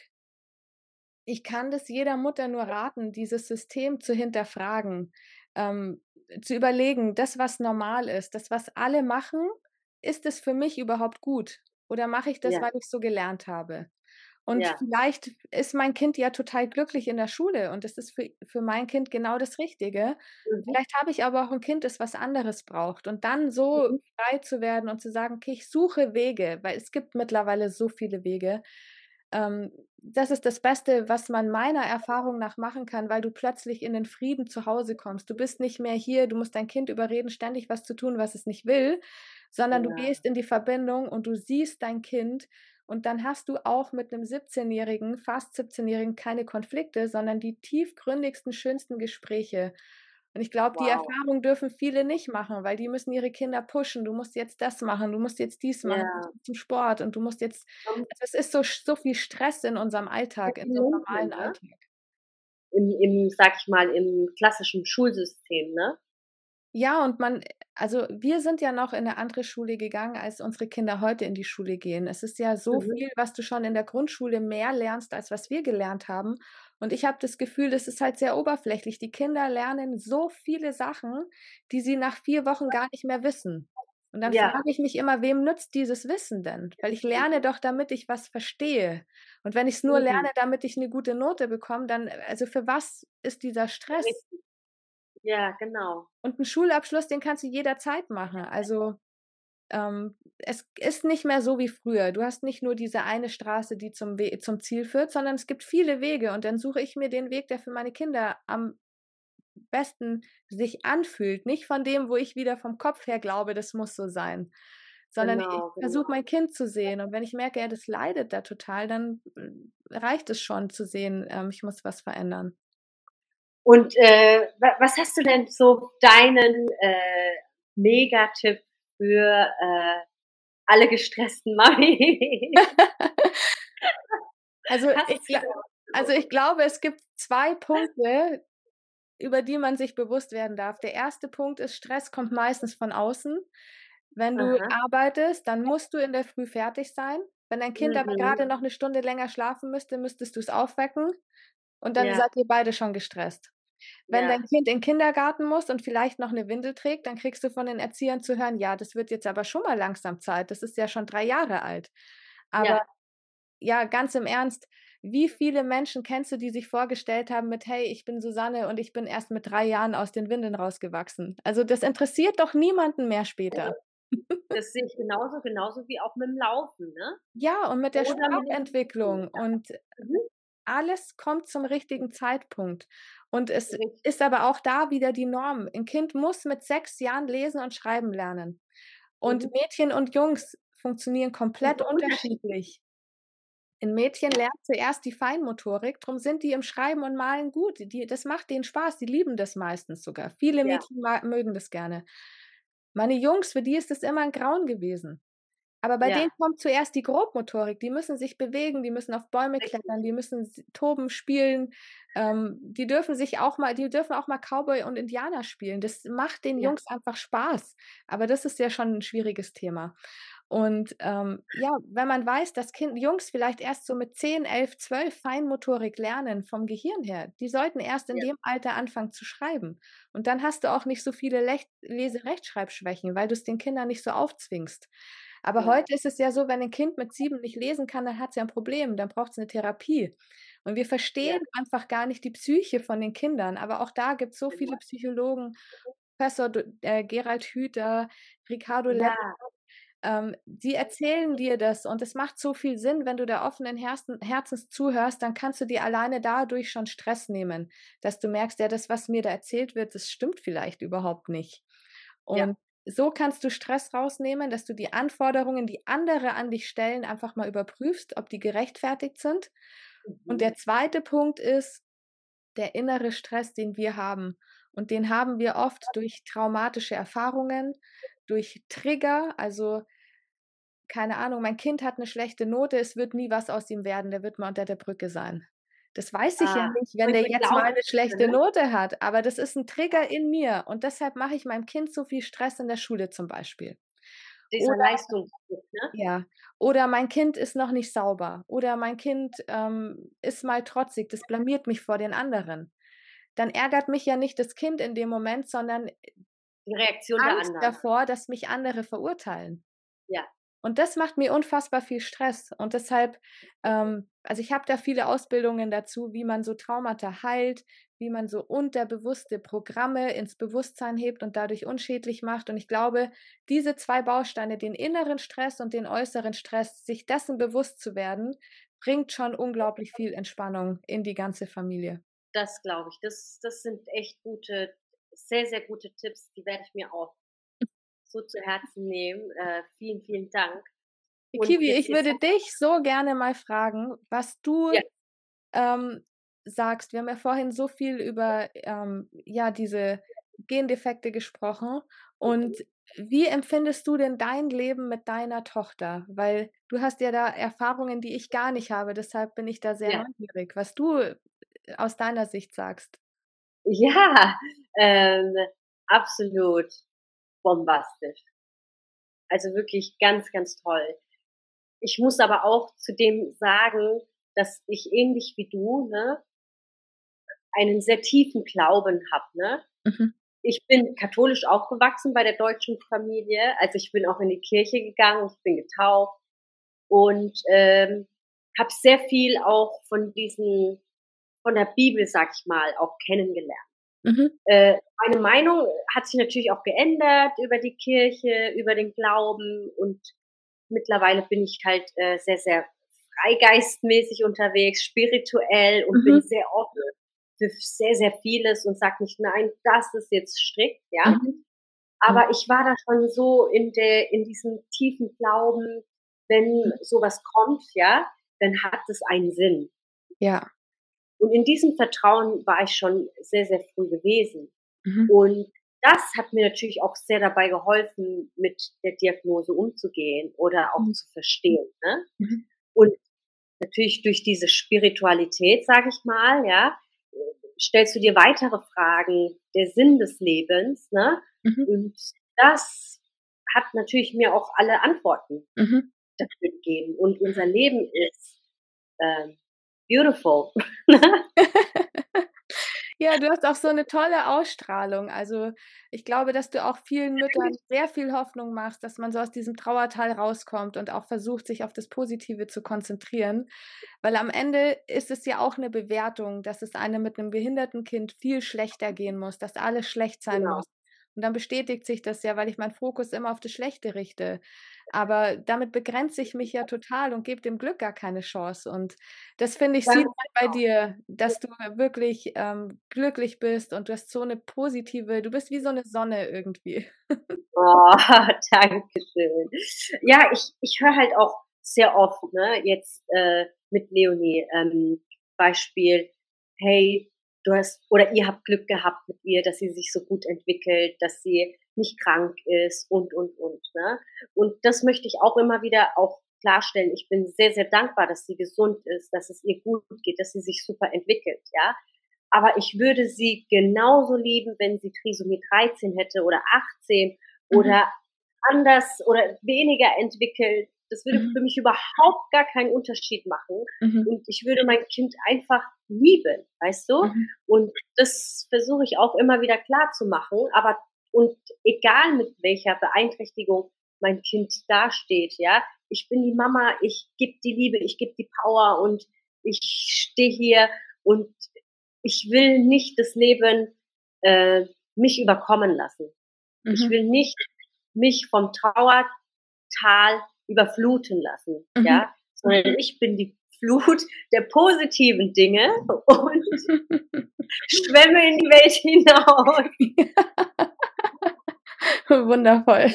ich kann das jeder Mutter nur raten, dieses System zu hinterfragen, ähm, zu überlegen, das, was normal ist, das, was alle machen, ist es für mich überhaupt gut oder mache ich das, Ja. weil ich's so gelernt habe? Und Ja. vielleicht ist mein Kind ja total glücklich in der Schule und das ist für für mein Kind genau das Richtige. Mhm. Vielleicht habe ich aber auch 'n Kind, das was anderes braucht und dann so Mhm. frei zu werden und zu sagen: „Okay, ich suche Wege“, weil es gibt mittlerweile so viele Wege. Ähm, das ist das Beste, was man meiner Erfahrung nach machen kann, weil du plötzlich in den Frieden zu Hause kommst. Du bist nicht mehr hier, du musst dein Kind überreden, ständig was zu tun, was es nicht will, sondern du Ja. gehst in die Verbindung und du siehst dein Kind und dann hast du auch mit 'nem Siebzehnjährigen, fast Siebzehnjährigen keine Konflikte, sondern die tiefgründigsten, schönsten Gespräche. Und ich glaube, die Wow. Erfahrung dürfen viele nicht machen, weil die müssen ihre Kinder pushen. Du musst jetzt das machen, du musst jetzt dies machen, du Ja. musst zum Sport und du musst jetzt Und also, es ist so sch so viel Stress in unserem Alltag, in so 'nem normalen ne? Alltag. Im im, sage ich mal, im klassischen Schulsystem, ne? Ja, und man also, wir sind ja noch in 'ne andere Schule gegangen, als unsere Kinder heute in die Schule gehen. Es ist ja so Mhm. viel, was du schon in der Grundschule mehr lernst, als was wir gelernt haben. Und ich habe das Gefühl, das ist halt sehr oberflächlich. Die Kinder lernen so viele Sachen, die sie nach vier Wochen gar nicht mehr wissen. Und dann Ja. frage ich mich immer: „Wem nützt dieses Wissen denn?“ Weil ich lerne doch, damit ich was verstehe. Und wenn ich's nur Mhm. lerne, damit ich 'ne gute Note bekomme, dann also, für was ist dieser Stress? Richtig. Ja, genau. Und 'n Schulabschluss, den kannst du jederzeit machen. Also ähm, es ist nicht mehr so wie früher. Du hast nicht nur diese eine Straße, die zum We zum Ziel führt, sondern es gibt viele Wege und dann suche ich mir den Weg, der für meine Kinder am besten sich anfühlt. Nicht von dem, wo ich wieder vom Kopf her glaube, das muss so sein, sondern ich Genau, versuche, genau. mein Kind zu sehen und wenn ich merke, ja, das leidet da total, dann, äh, reicht es schon zu sehen, ähm, ich muss was verändern. Und, äh, wa was hast du denn so deinen, äh, Megatipp für, äh, alle gestressten Mamis? Also, Hast ich du gla da also, ich glaube, es gibt zwei Punkte, über die man sich bewusst werden darf. Der erste Punkt ist, Stress kommt meistens von außen. Wenn du Aha. arbeitest, dann musst du in der Früh fertig sein. Wenn dein Kind aber Mhm. grade noch 'ne Stunde länger schlafen müsste, müsstest du's aufwecken und dann Ja, seid ihr beide schon gestresst. Wenn dein ja. Kind in 'n Kindergarten muss und vielleicht noch 'ne Windel trägt, dann kriegst du von den Erziehern zu hören: „Ja, das wird jetzt aber schon mal langsam Zeit. Das ist ja schon drei Jahre alt.“ Aber Ja, ja, ganz im Ernst, wie viele Menschen kennst du, die sich vorgestellt haben mit: „Hey, ich bin Susanne und ich bin erst mit drei Jahren aus den Windeln rausgewachsen.“ Also, das interessiert doch niemanden mehr später. das sehe ich genauso, genauso wie auch mit'm Laufen, ne? Ja, und mit der Oder mit dem Sprachentwicklung und Mhm. alles kommt zum richtigen Zeitpunkt. Und es Richtig. ist aber auch da wieder die Norm. 'N Kind muss mit sechs Jahren lesen und schreiben lernen. Und Mhm. Mädchen und Jungs funktionieren Die komplett sind unterschiedlich. unterschiedlich. 'N Mädchen Ja, lernt zuerst die Feinmotorik, drum sind die im Schreiben und Malen gut. Die das macht denen Spaß, die lieben das meistens sogar. Viele ja, Mädchen ma mögen das gerne. Meine Jungs, für die ist das immer 'n Grauen gewesen. Aber bei ja, denen kommt zuerst die Grobmotorik. Die müssen sich bewegen, die müssen auf Bäume richtig. klettern, die müssen s toben, spielen. Ähm, die dürfen sich auch mal die dürfen auch mal Cowboy und Indianer spielen. Das macht den Ja, Jungs einfach Spaß. Aber das ist ja schon 'n schwieriges Thema. Und, ähm, ja, wenn man weiß, dass Kind Jungs vielleicht erst so mit zehn, elf, zwölf Feinmotorik lernen vom Gehirn her, die sollten erst in ja, dem Alter anfangen zu schreiben. Und dann hast du auch nicht so viele Lech Lese-Rechtschreibschwächen, weil du's den Kindern nicht so aufzwingst. Aber ja, heute ist es ja so, wenn 'n Kind mit sieben nicht lesen kann, dann hat's ja 'n Problem, dann braucht's 'ne Therapie. Und wir ja, verstehen einfach gar nicht die Psyche von den Kindern, aber auch da gibt's so viele genau. Psychologen, Professor d äh, Gerald Hüther, Ricardo Lepp, Ja, ähm, die erzählen dir das und es macht so viel Sinn, wenn du da offenen Herzen Herzens zuhörst, dann kannst du dir alleine dadurch schon Stress nehmen, dass du merkst: „Ja, das, was mir da erzählt wird, das stimmt vielleicht überhaupt nicht.“ ja. Und so kannst du Stress rausnehmen, dass du die Anforderungen, die andere an dich stellen, einfach mal überprüfst, ob die gerechtfertigt sind. Und Mhm. der zweite Punkt ist der innere Stress, den wir haben. Und den haben wir oft durch traumatische Erfahrungen, durch Trigger, also keine Ahnung, mein Kind hat 'ne schlechte Note, es wird nie was aus ihm werden, der wird mal unter der Brücke sein. Das weiß ich ja Ah, nicht, wenn der solche jetzt mal 'ne Glaubenssätze, schlechte ne? Note hat, aber das ist 'n Trigger in mir und deshalb mache ich meinem Kind so viel Stress in der Schule zum Beispiel. Dieser Oder Leistungsdruck, ne? ja, oder mein Kind ist noch nicht sauber oder mein Kind, ähm, ist mal trotzig, das blamiert mich vor den anderen. Dann ärgert mich ja nicht das Kind in dem Moment, sondern Die Reaktion der Angst anderen. davor, dass mich andere verurteilen. Ja, Und das macht mir unfassbar viel Stress. Und deshalb ähm, also, ich habe da viele Ausbildungen dazu, wie man so Traumata heilt, wie man so unterbewusste Programme ins Bewusstsein hebt und dadurch unschädlich macht. Und ich glaube, diese zwei Bausteine, den inneren Stress und den äußeren Stress, sich dessen bewusst zu werden, bringt schon unglaublich viel Entspannung in die ganze Familie. das glaube ich. Das das sind echt gute sehr, sehr gute Tipps, die werde ich mir auch so zu Herzen nehmen. Äh, vielen, vielen Dank. Und Kiwi, jetzt ich jetzt würde dich so gerne mal fragen, was du ja, ähm, sagst. Wir haben ja vorhin so viel über, ähm, ja, diese Gendefekte gesprochen. Und mhm, wie empfindest du denn dein Leben mit deiner Tochter? Weil du hast ja da Erfahrungen, die ich gar nicht habe. Deshalb bin ich da sehr ja. neugierig, was du äh, aus deiner Sicht sagst. Ja, ähm, absolut bombastisch. Also, wirklich ganz, ganz toll. Ich muss aber auch zudem sagen, dass ich ähnlich wie du, ne, einen sehr tiefen Glauben habe, ne? Mhm. Ich bin katholisch aufgewachsen bei der deutschen Familie. Also, ich bin auch in die Kirche gegangen, ich bin getauft und, ähm, habe sehr viel auch von diesen von der Bibel, sage ich mal, auch kennengelernt. Mhm. Äh, meine Meinung hat sich natürlich auch geändert über die Kirche, über den Glauben und mittlerweile bin ich halt, äh, sehr, sehr freigeistmäßig unterwegs, spirituell und bin Mhm. sehr offen für sehr, sehr vieles und sage nicht: „Nein, das ist jetzt strikt“, ja? Mhm. Mhm. Aber ich war da schon so in der in diesem tiefen Glauben, wenn Mhm. so was kommt, ja, dann hat es einen Sinn. Ja. Und in diesem Vertrauen war ich schon sehr, sehr früh gewesen. Mhm. Und das hat mir natürlich auch sehr dabei geholfen, mit der Diagnose umzugehen oder auch Mhm. zu verstehen, ne? Mhm. Und natürlich durch diese Spiritualität, sage ich mal, ja, äh, stellst du dir weitere Fragen, der Sinn des Lebens, ne? Mhm. Und das hat natürlich mir auch alle Antworten Mhm. dafür gegeben. Und unser Leben ist, ähm, beautiful, ne? Ja, du hast auch so 'ne tolle Ausstrahlung. Also, ich glaube, dass du auch vielen Müttern sehr viel Hoffnung machst, dass man so aus diesem Trauertal rauskommt und auch versucht, sich auf das Positive zu konzentrieren. Weil am Ende ist es ja auch 'ne Bewertung, dass es einem mit 'nem behinderten Kind viel schlechter gehen muss, dass alles schlecht sein Genau. muss. Und dann bestätigt sich das ja, weil ich meinen Fokus immer auf das Schlechte richte. Aber damit begrenze ich mich ja total und gebe dem Glück gar keine Chance. Und das, finde ich, Ganz sieht man bei dir, dass du wirklich, ähm, glücklich bist und du hast so 'ne positive du bist wie so 'ne Sonne irgendwie. Oh, danke schön. Ja, ich ich höre halt auch sehr oft, ne, jetzt, äh, mit Leonie, ähm, Beispiel: „Hey, du hast oder ihr habt Glück gehabt mit ihr, dass sie sich so gut entwickelt, dass sie nicht krank ist und, und, und“, ne? Und das möchte ich auch immer wieder auch klarstellen. Ich bin sehr, sehr dankbar, dass sie gesund ist, dass es ihr gut geht, dass sie sich super entwickelt, ja? Aber ich würde sie genauso lieben, wenn sie Trisomie dreizehn hätte oder achtzehn Mhm. oder anders oder weniger entwickelt. Das würde Mhm. für mich überhaupt gar keinen Unterschied machen. Mhm. Und ich würde mein Kind einfach lieben, weißt du? Mhm. Und das versuche ich auch immer wieder klarzumachen. Aber und egal mit welcher Beeinträchtigung mein Kind dasteht, ja, ich bin die Mama, ich gebe die Liebe, ich gebe die Power und ich stehe hier und ich will nicht das Leben, äh, mich überkommen lassen. Ich Mhm. will nicht mich vom Trauertal überfluten lassen, Mhm. ja, sondern ich bin die Flut der positiven Dinge und schwemme in die Welt hinaus. Wundervoll.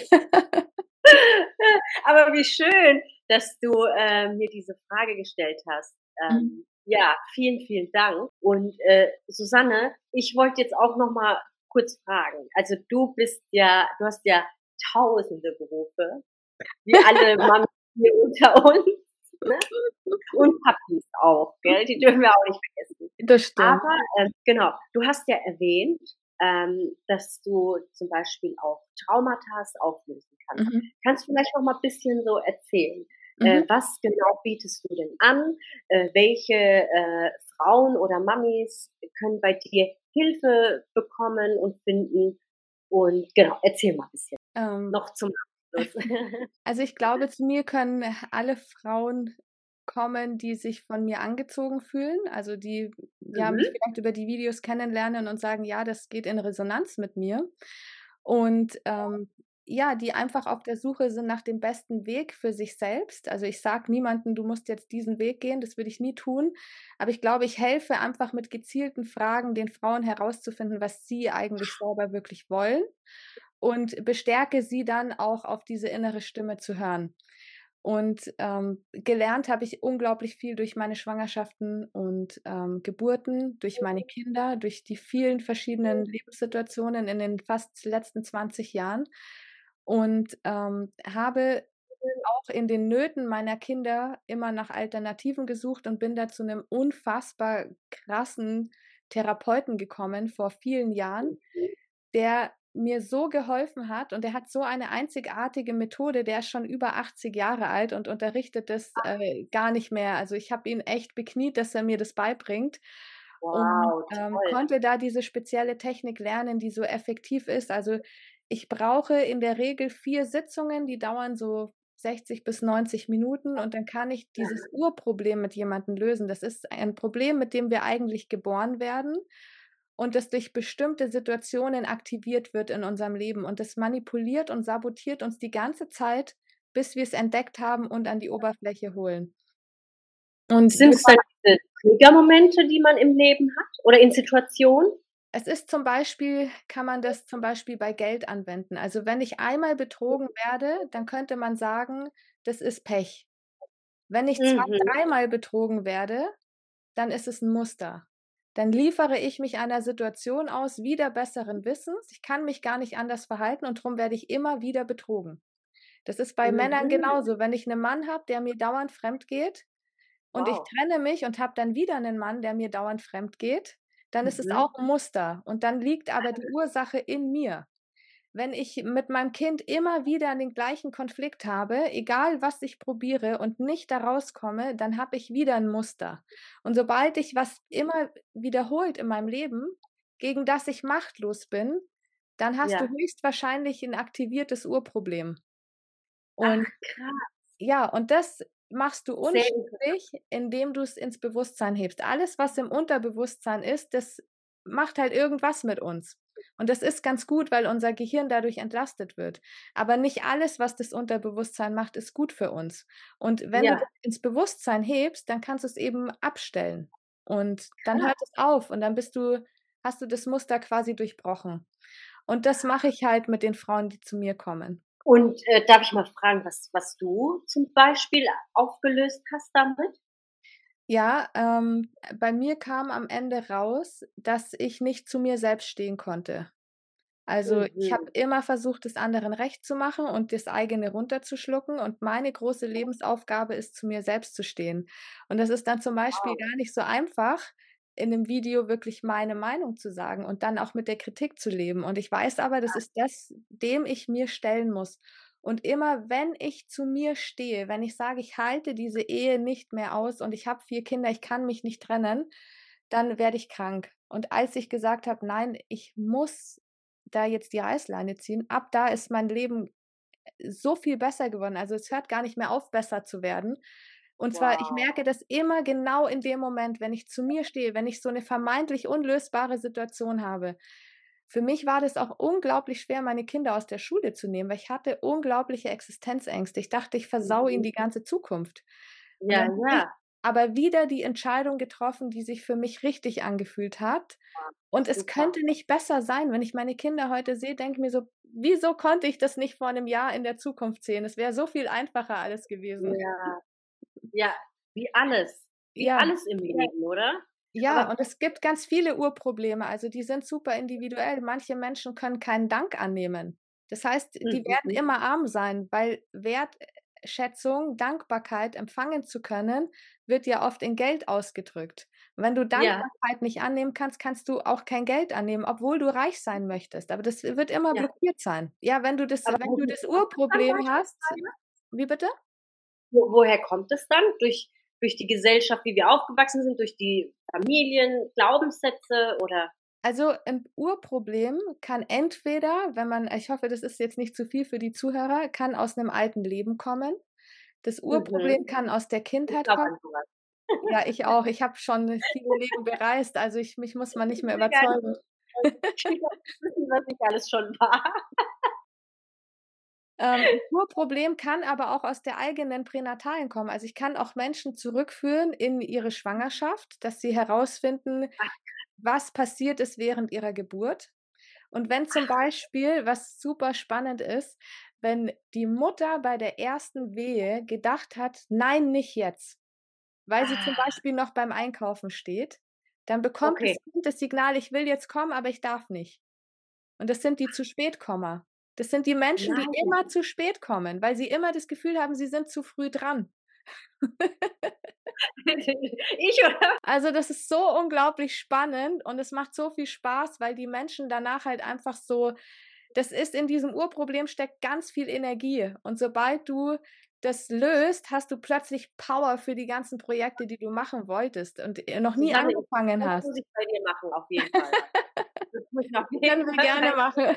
Aber wie schön, dass du, äh, mir diese Frage gestellt hast. Mhm. Ähm, ja, vielen, vielen Dank. Und, äh, Susanne, ich wollte jetzt auch noch mal kurz fragen. Also, du bist ja du hast ja tausende Berufe, wie alle Mamis hier unter uns, ne? Und Papis auch, gell? Die dürfen wir auch nicht vergessen. Das stimmt. Aber, ähm, genau, du hast ja erwähnt, ähm, dass du zum Beispiel auch Traumatas auflösen kannst. Mhm. Kannst du vielleicht noch mal bisschen so erzählen? Äh, Mhm. was genau bietest du denn an? Äh, welche, äh, Frauen oder Mamis können bei dir Hilfe bekommen und finden? Und genau, erzähl mal bisschen Ähm, noch zum Abschluss. also, ich glaube, zu mir können alle Frauen kommen, die sich von mir angezogen fühlen, also, die, ja, mich Mhm. vielleicht über die Videos kennenlernen und sagen: „Ja, das geht in Resonanz mit mir.“ Und, ähm, ja, die einfach auf der Suche sind nach dem besten Weg für sich selbst. Also, ich sage niemandem: „Du musst jetzt diesen Weg gehen“, das würde ich nie tun. Aber ich glaube, ich helfe einfach mit gezielten Fragen den Frauen herauszufinden, was sie eigentlich selber wirklich wollen und bestärke sie dann auch auf diese innere Stimme zu hören. Und, ähm, gelernt habe ich unglaublich viel durch meine Schwangerschaften und, ähm, Geburten, durch meine Kinder, durch die vielen verschiedenen Lebenssituationen in den fast letzten zwanzig Jahren und, ähm, habe auch in den Nöten meiner Kinder immer nach Alternativen gesucht und bin da zu 'nem unfassbar krassen Therapeuten gekommen vor vielen Jahren, der mir so geholfen hat und der hat so eine einzigartige Methode, der ist schon über achtzig Jahre alt und unterrichtet das, äh, gar nicht mehr. Also, ich habe ihn echt bekniet, dass er mir das beibringt und, Wow, ähm, toll. konnte da diese spezielle Technik lernen, die so effektiv ist. Also, ich brauche in der Regel vier Sitzungen, die dauern so sechzig bis neunzig Minuten und dann kann ich dieses Urproblem mit jemandem lösen. Das ist ein Problem, mit dem wir eigentlich geboren werden und das durch bestimmte Situationen aktiviert wird in unserem Leben. Und das manipuliert und sabotiert uns die ganze Zeit, bis wir es entdeckt haben und an die Oberfläche holen. Und wir Sind's dann diese Triggermomente, die man im Leben hat oder in Situationen? Es ist zum Beispiel kann man das zum Beispiel bei Geld anwenden. Also, wenn ich einmal betrogen werde, dann könnte man sagen, das ist Pech. Wenn ich zwei, Mhm. dreimal betrogen werde, dann ist es 'n Muster. Dann liefere ich mich einer Situation aus, wider besseren Wissens. Ich kann mich gar nicht anders verhalten und drum werde ich immer wieder betrogen. Das ist bei Männern Mhm. genauso. Wenn ich 'nen Mann habe, der mir dauernd fremdgeht und ich Wow. trenne mich und habe dann wieder 'nen Mann, der mir dauernd fremdgeht, dann ist es Mhm. auch 'n Muster und dann liegt aber die Ursache in mir. Wenn ich mit meinem Kind immer wieder den gleichen Konflikt habe, egal was ich probiere und nicht da rauskomme, dann habe ich wieder 'n Muster. Und sobald ich was immer wiederholt in meinem Leben, gegen das ich machtlos bin, dann hast du Ja. höchstwahrscheinlich 'n aktiviertes Urproblem. Ach, Und krass. ja, und das machst du Sehr interessant. unschädlich, indem du's ins Bewusstsein hebst. Alles, was im Unterbewusstsein ist, das macht halt irgendwas mit uns. Und das ist ganz gut, weil unser Gehirn dadurch entlastet wird. Aber nicht alles, was das Unterbewusstsein macht, ist gut für uns. Und wenn du das Ja. ins Bewusstsein hebst, dann kannst du's eben abstellen. Und dann Krass. hört es auf und dann bist du hast du das Muster quasi durchbrochen. Und das mache ich halt mit den Frauen, die zu mir kommen. Und, äh, darf ich mal fragen, was was du zum Beispiel aufgelöst hast damit? Ja, ähm, bei mir kam am Ende raus, dass ich nicht zu mir selbst stehen konnte. Also, ich habe Mhm. immer versucht, es anderen recht zu machen und das eigene runterzuschlucken und meine große Lebensaufgabe ist, zu mir selbst zu stehen. Und das ist dann zum Beispiel Wow. gar nicht so einfach, in 'nem Video wirklich meine Meinung zu sagen und dann auch mit der Kritik zu leben. Und ich weiß aber, das ist das, dem ich mir stellen muss. Und immer wenn ich zu mir stehe, wenn ich sage: „Ich halte diese Ehe nicht mehr aus und ich habe vier Kinder, ich kann mich nicht trennen“, dann werde ich krank. Und als ich gesagt habe: „Nein, ich muss da jetzt die Reißleine ziehen“, ab da ist mein Leben so viel besser geworden. Also, es hört gar nicht mehr auf, besser zu werden. Und zwar, ich Wow. merke das immer genau in dem Moment, wenn ich zu mir stehe, wenn ich so 'ne vermeintlich unlösbare Situation habe. Für mich war das auch unglaublich schwer, meine Kinder aus der Schule zu nehmen, weil ich hatte unglaubliche Existenzängste. Ich dachte, ich versaue ihnen Mhm. die ganze Zukunft. Und Ja, dann habe ich ja. aber wieder die Entscheidung getroffen, die sich für mich richtig angefühlt hat. Ah, Und es super. könnte nicht besser sein. Wenn ich meine Kinder heute sehe, denke ich mir so: „Wieso konnte ich das nicht vor 'nem Jahr in der Zukunft sehen? Es wäre so viel einfacher alles gewesen.“ Ja. Ja, wie alles. Wie Ja. alles im Leben, oder? Ja, Aber und es gibt ganz viele Urprobleme, also, die sind super individuell. Manche Menschen können keinen Dank annehmen. Das heißt, die werden Mhm. immer arm sein, weil Wertschätzung, Dankbarkeit empfangen zu können, wird ja oft in Geld ausgedrückt. Und wenn du Ja. Dankbarkeit nicht annehmen kannst, kannst du auch kein Geld annehmen, obwohl du reich sein möchtest. Aber das wird immer Ja. blockiert sein. Ja, wenn du das Aber wenn du woher das kommt das dann Urproblem hast beispielsweise? wie bitte? Wo woher kommt es dann? Durch durch die Gesellschaft, wie wir aufgewachsen sind, durch die Familien, Glaubenssätze oder Also, 'n Urproblem kann entweder, wenn man ich hoffe, das ist jetzt nicht zu viel für die Zuhörer, kann aus 'nem alten Leben kommen. Das Urproblem Mhm. kann aus der Ich Kindheit glaube kommen. an so was. Ja, ich auch. Ich habe schon viele Leben bereist, also, ich mich muss man nicht mehr Sehr gerne. überzeugen. Ich will gar nicht wissen, was ich alles schon war. Ähm, 'n Urproblem kann aber auch aus der eigenen Pränatalen kommen. Also, ich kann auch Menschen zurückführen in ihre Schwangerschaft, dass sie herausfinden, Ach, krass. was passiert ist während ihrer Geburt. Und wenn zum Ach. Beispiel, was super spannend ist, wenn die Mutter bei der ersten Wehe gedacht hat: „Nein, nicht jetzt“, weil sie zum Ah. Beispiel noch beim Einkaufen steht, dann bekommt Okay. das Kind das Signal: „Ich will jetzt kommen, aber ich darf nicht.“ Und das sind die Zu-spät-Kommer. Das sind die Menschen, die Nein. immer zu spät kommen, weil sie immer das Gefühl haben, sie sind zu früh dran. Ich, oder? Also, das ist so unglaublich spannend und es macht so viel Spaß, weil die Menschen danach halt einfach so das ist in diesem Urproblem steckt ganz viel Energie. Und sobald du das löst, hast du plötzlich Power für die ganzen Projekte, die du machen wolltest und, äh, noch nie Susanne, angefangen das hast. muss ich bei dir machen auf jeden Fall. Das muss ich auf jeden Können wir Fall gerne bei machen.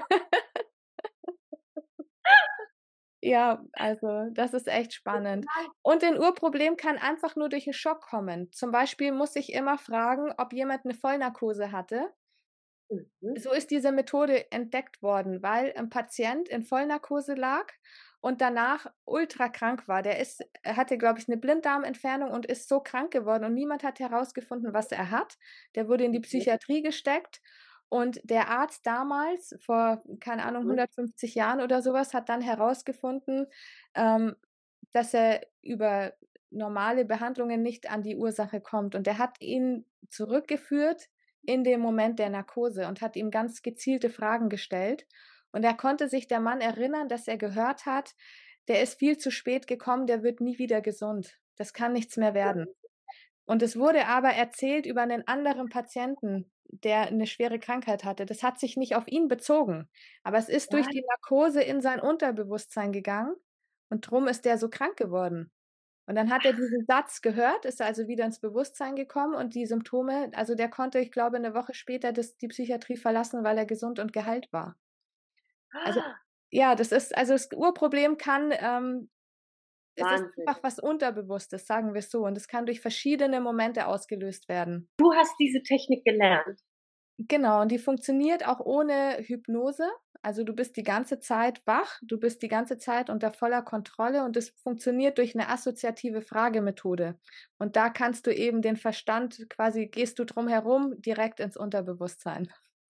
Ja, also, das ist echt spannend. Total. Und ein Urproblem kann einfach nur durch 'n Schock kommen. Zum Beispiel muss ich immer fragen, ob jemand 'ne Vollnarkose hatte. Mhm. So ist diese Methode entdeckt worden, weil ein Patient in Vollnarkose lag und danach ultra krank war. Der ist er hatte, glaube ich, 'ne Blinddarmentfernung und ist so krank geworden und niemand hat herausgefunden, was er hat. Der wurde in die Mhm. Psychiatrie gesteckt und der Arzt damals, vor, keine Ahnung, Mhm. hundertfünfzig Jahren oder so was, hat dann herausgefunden, ähm, dass er über normale Behandlungen nicht an die Ursache kommt. Und er hat ihn zurückgeführt in den Moment der Narkose und hat ihm ganz gezielte Fragen gestellt. Und er konnte sich der Mann erinnern, dass er gehört hat: „Der ist viel zu spät gekommen, der wird nie wieder gesund. Das kann nichts mehr werden.“ Und es wurde aber erzählt über 'nen anderen Patienten, der 'ne schwere Krankheit hatte. Das hat sich nicht auf ihn bezogen, aber es ist durch Was? die Narkose in sein Unterbewusstsein gegangen und drum ist der so krank geworden. Und dann hat er diesen Satz gehört, ist also wieder ins Bewusstsein gekommen und die Symptome also, der konnte, ich glaube, 'ne Woche später das die Psychiatrie verlassen, weil er gesund und geheilt war. Also, ja, das ist also, das Urproblem kann, ähm es ist Wahnsinn. einfach was Unterbewusstes, sagen wir's so, und es kann durch verschiedene Momente ausgelöst werden. Du hast diese Technik gelernt? Genau, und die funktioniert auch ohne Hypnose. Also, du bist die ganze Zeit wach, du bist die ganze Zeit unter voller Kontrolle und es funktioniert durch 'ne assoziative Fragemethode. Und da kannst du eben den Verstand quasi gehst du drum herum direkt ins Unterbewusstsein.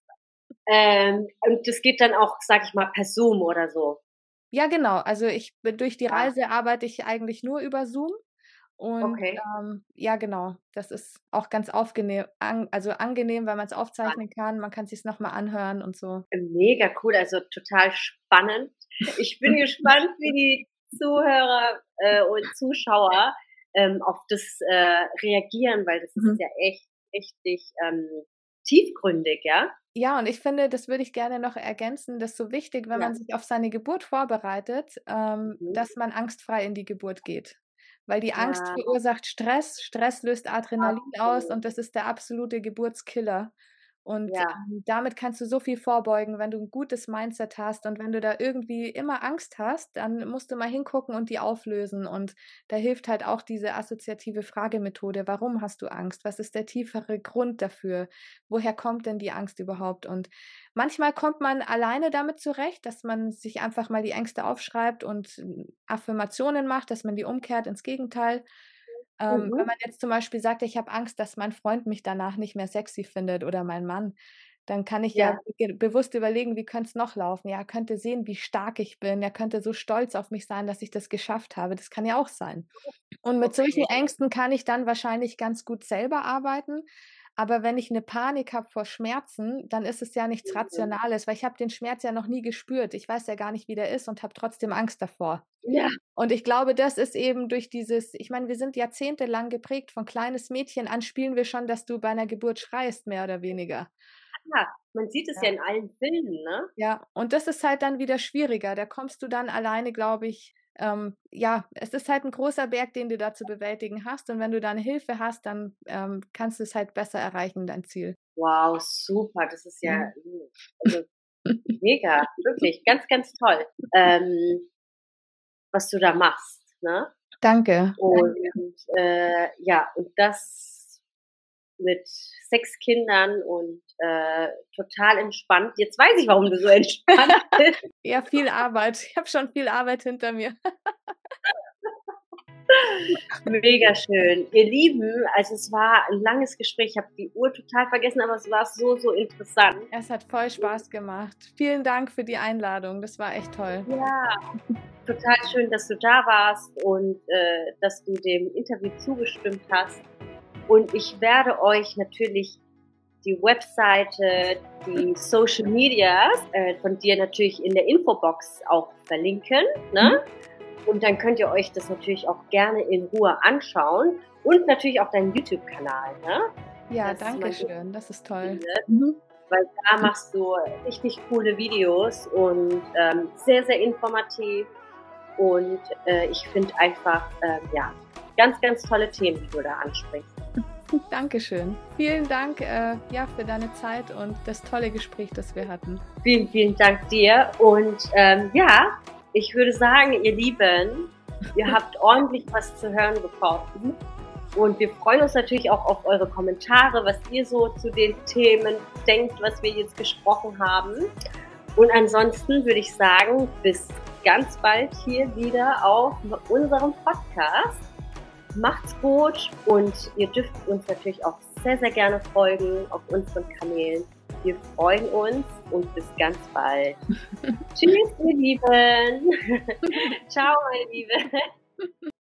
Ähm, und das geht dann auch, sage ich mal, per Zoom oder so? Ja, genau. Also, ich bin durch die Ah. Reise arbeite ich eigentlich nur über Zoom und, Okay. ähm, ja, genau, das ist auch ganz aufgene an also, angenehm, weil man's Spannend. aufzeichnen kann. Man kann sich's noch mal anhören und so. Mega cool, also, total spannend. Ich bin gespannt, wie die Zuhörer, äh, und Zuschauer, ähm, auf das, äh, reagieren, weil das ist Mhm. ja echt richtig, ähm, tiefgründig, ja? Ja, und ich finde, das würde ich gerne noch ergänzen, das ist so wichtig, wenn Ja. man sich auf seine Geburt vorbereitet, ähm, Mhm. dass man angstfrei in die Geburt geht. Weil die Angst Ja. verursacht Stress, Stress löst Adrenalin aus Absolut. und das ist der absolute Geburtskiller. Und, Ja. ähm, damit kannst du so viel vorbeugen, wenn du 'n gutes Mindset hast und wenn du da irgendwie immer Angst hast, dann musst du mal hingucken und die auflösen. Und da hilft halt auch diese assoziative Fragemethode. Warum hast du Angst? Was ist der tiefere Grund dafür? Woher kommt denn die Angst überhaupt? Und manchmal kommt man alleine damit zurecht, dass man sich einfach mal die Ängste aufschreibt und Affirmationen macht, dass man die umkehrt ins Gegenteil. Ähm, wenn Mhm. man jetzt zum Beispiel sagt: „Ich habe Angst, dass mein Freund mich danach nicht mehr sexy findet oder mein Mann“, dann kann ich ja Ja. ge bewusst überlegen, wie könnt's noch laufen? Ja, er könnte sehen, wie stark ich bin. Er könnte so stolz auf mich sein, dass ich das geschafft habe. Das kann ja auch sein. Und mit solchen Okay. Ängsten kann ich dann wahrscheinlich ganz gut selber arbeiten. Aber wenn ich 'ne Panik habe vor Schmerzen, dann ist es ja nichts Mhm. Rationales, weil ich habe den Schmerz ja noch nie gespürt. Ich weiß ja gar nicht, wie der ist und habe trotzdem Angst davor. Ja. Und ich glaube, das ist eben durch dieses ich meine, wir sind jahrzehntelang geprägt, von kleines Mädchen an spielen wir schon, dass du bei 'ner Geburt schreist, mehr oder weniger. Ja, man sieht es ja Ja. in allen Filmen, ne? Ja, und das ist halt dann wieder schwieriger. Da kommst du dann alleine, glaube ich ähm, ja, es ist halt 'n großer Berg, den du da zu bewältigen hast. Und wenn du da 'ne Hilfe hast, dann, ähm, kannst du's halt besser erreichen, dein Ziel. Wow, super, das ist ja, Mhm. hm, also, mega, wirklich, ganz, ganz toll, ähm was du da machst, ne? Danke, Und, danke. äh, ja, und das mit sechs Kindern und, äh, total entspannt. Jetzt weiß ich, warum du so entspannt bist. Ja, viel Arbeit. Ich habe schon viel Arbeit hinter mir. Mega schön. Ihr Lieben, also, es war 'n langes Gespräch. Ich habe die Uhr total vergessen, aber es war so, so interessant. Es hat voll Spaß gemacht. Vielen Dank für die Einladung. Das war echt toll. Ja, total schön, dass du da warst und, äh, dass du dem Interview zugestimmt hast. Und ich werde euch natürlich die Webseite, die Social Medias, äh, von dir natürlich in der Infobox auch verlinken, Mhm. ne? Und dann könnt ihr euch das natürlich auch gerne in Ruhe anschauen und natürlich auch deinen YouTube-Kanal, ne? Ja, Dass man danke dich schön. Das ist toll. findet, Mhm. weil da machst du richtig coole Videos und, ähm, sehr, sehr informativ. Und, äh, ich finde einfach, ähm, ja, ganz, ganz tolle Themen, die du da ansprichst. Dankeschön. Vielen Dank, äh, ja, für deine Zeit und das tolle Gespräch, das wir hatten. Vielen, vielen Dank dir und, ähm, ja, ich würde sagen, ihr Lieben, ihr habt ordentlich was zu hören bekommen. Und wir freuen uns natürlich auch auf eure Kommentare, was ihr so zu den Themen denkt, was wir jetzt gesprochen haben. Und ansonsten würde ich sagen, bis ganz bald hier wieder auf unserem Podcast. Macht's gut und ihr dürft uns natürlich auch sehr, sehr gerne folgen auf unseren Kanälen. Wir freuen uns und bis ganz bald. Tschüss, ihr Lieben. Ciao, meine Liebe.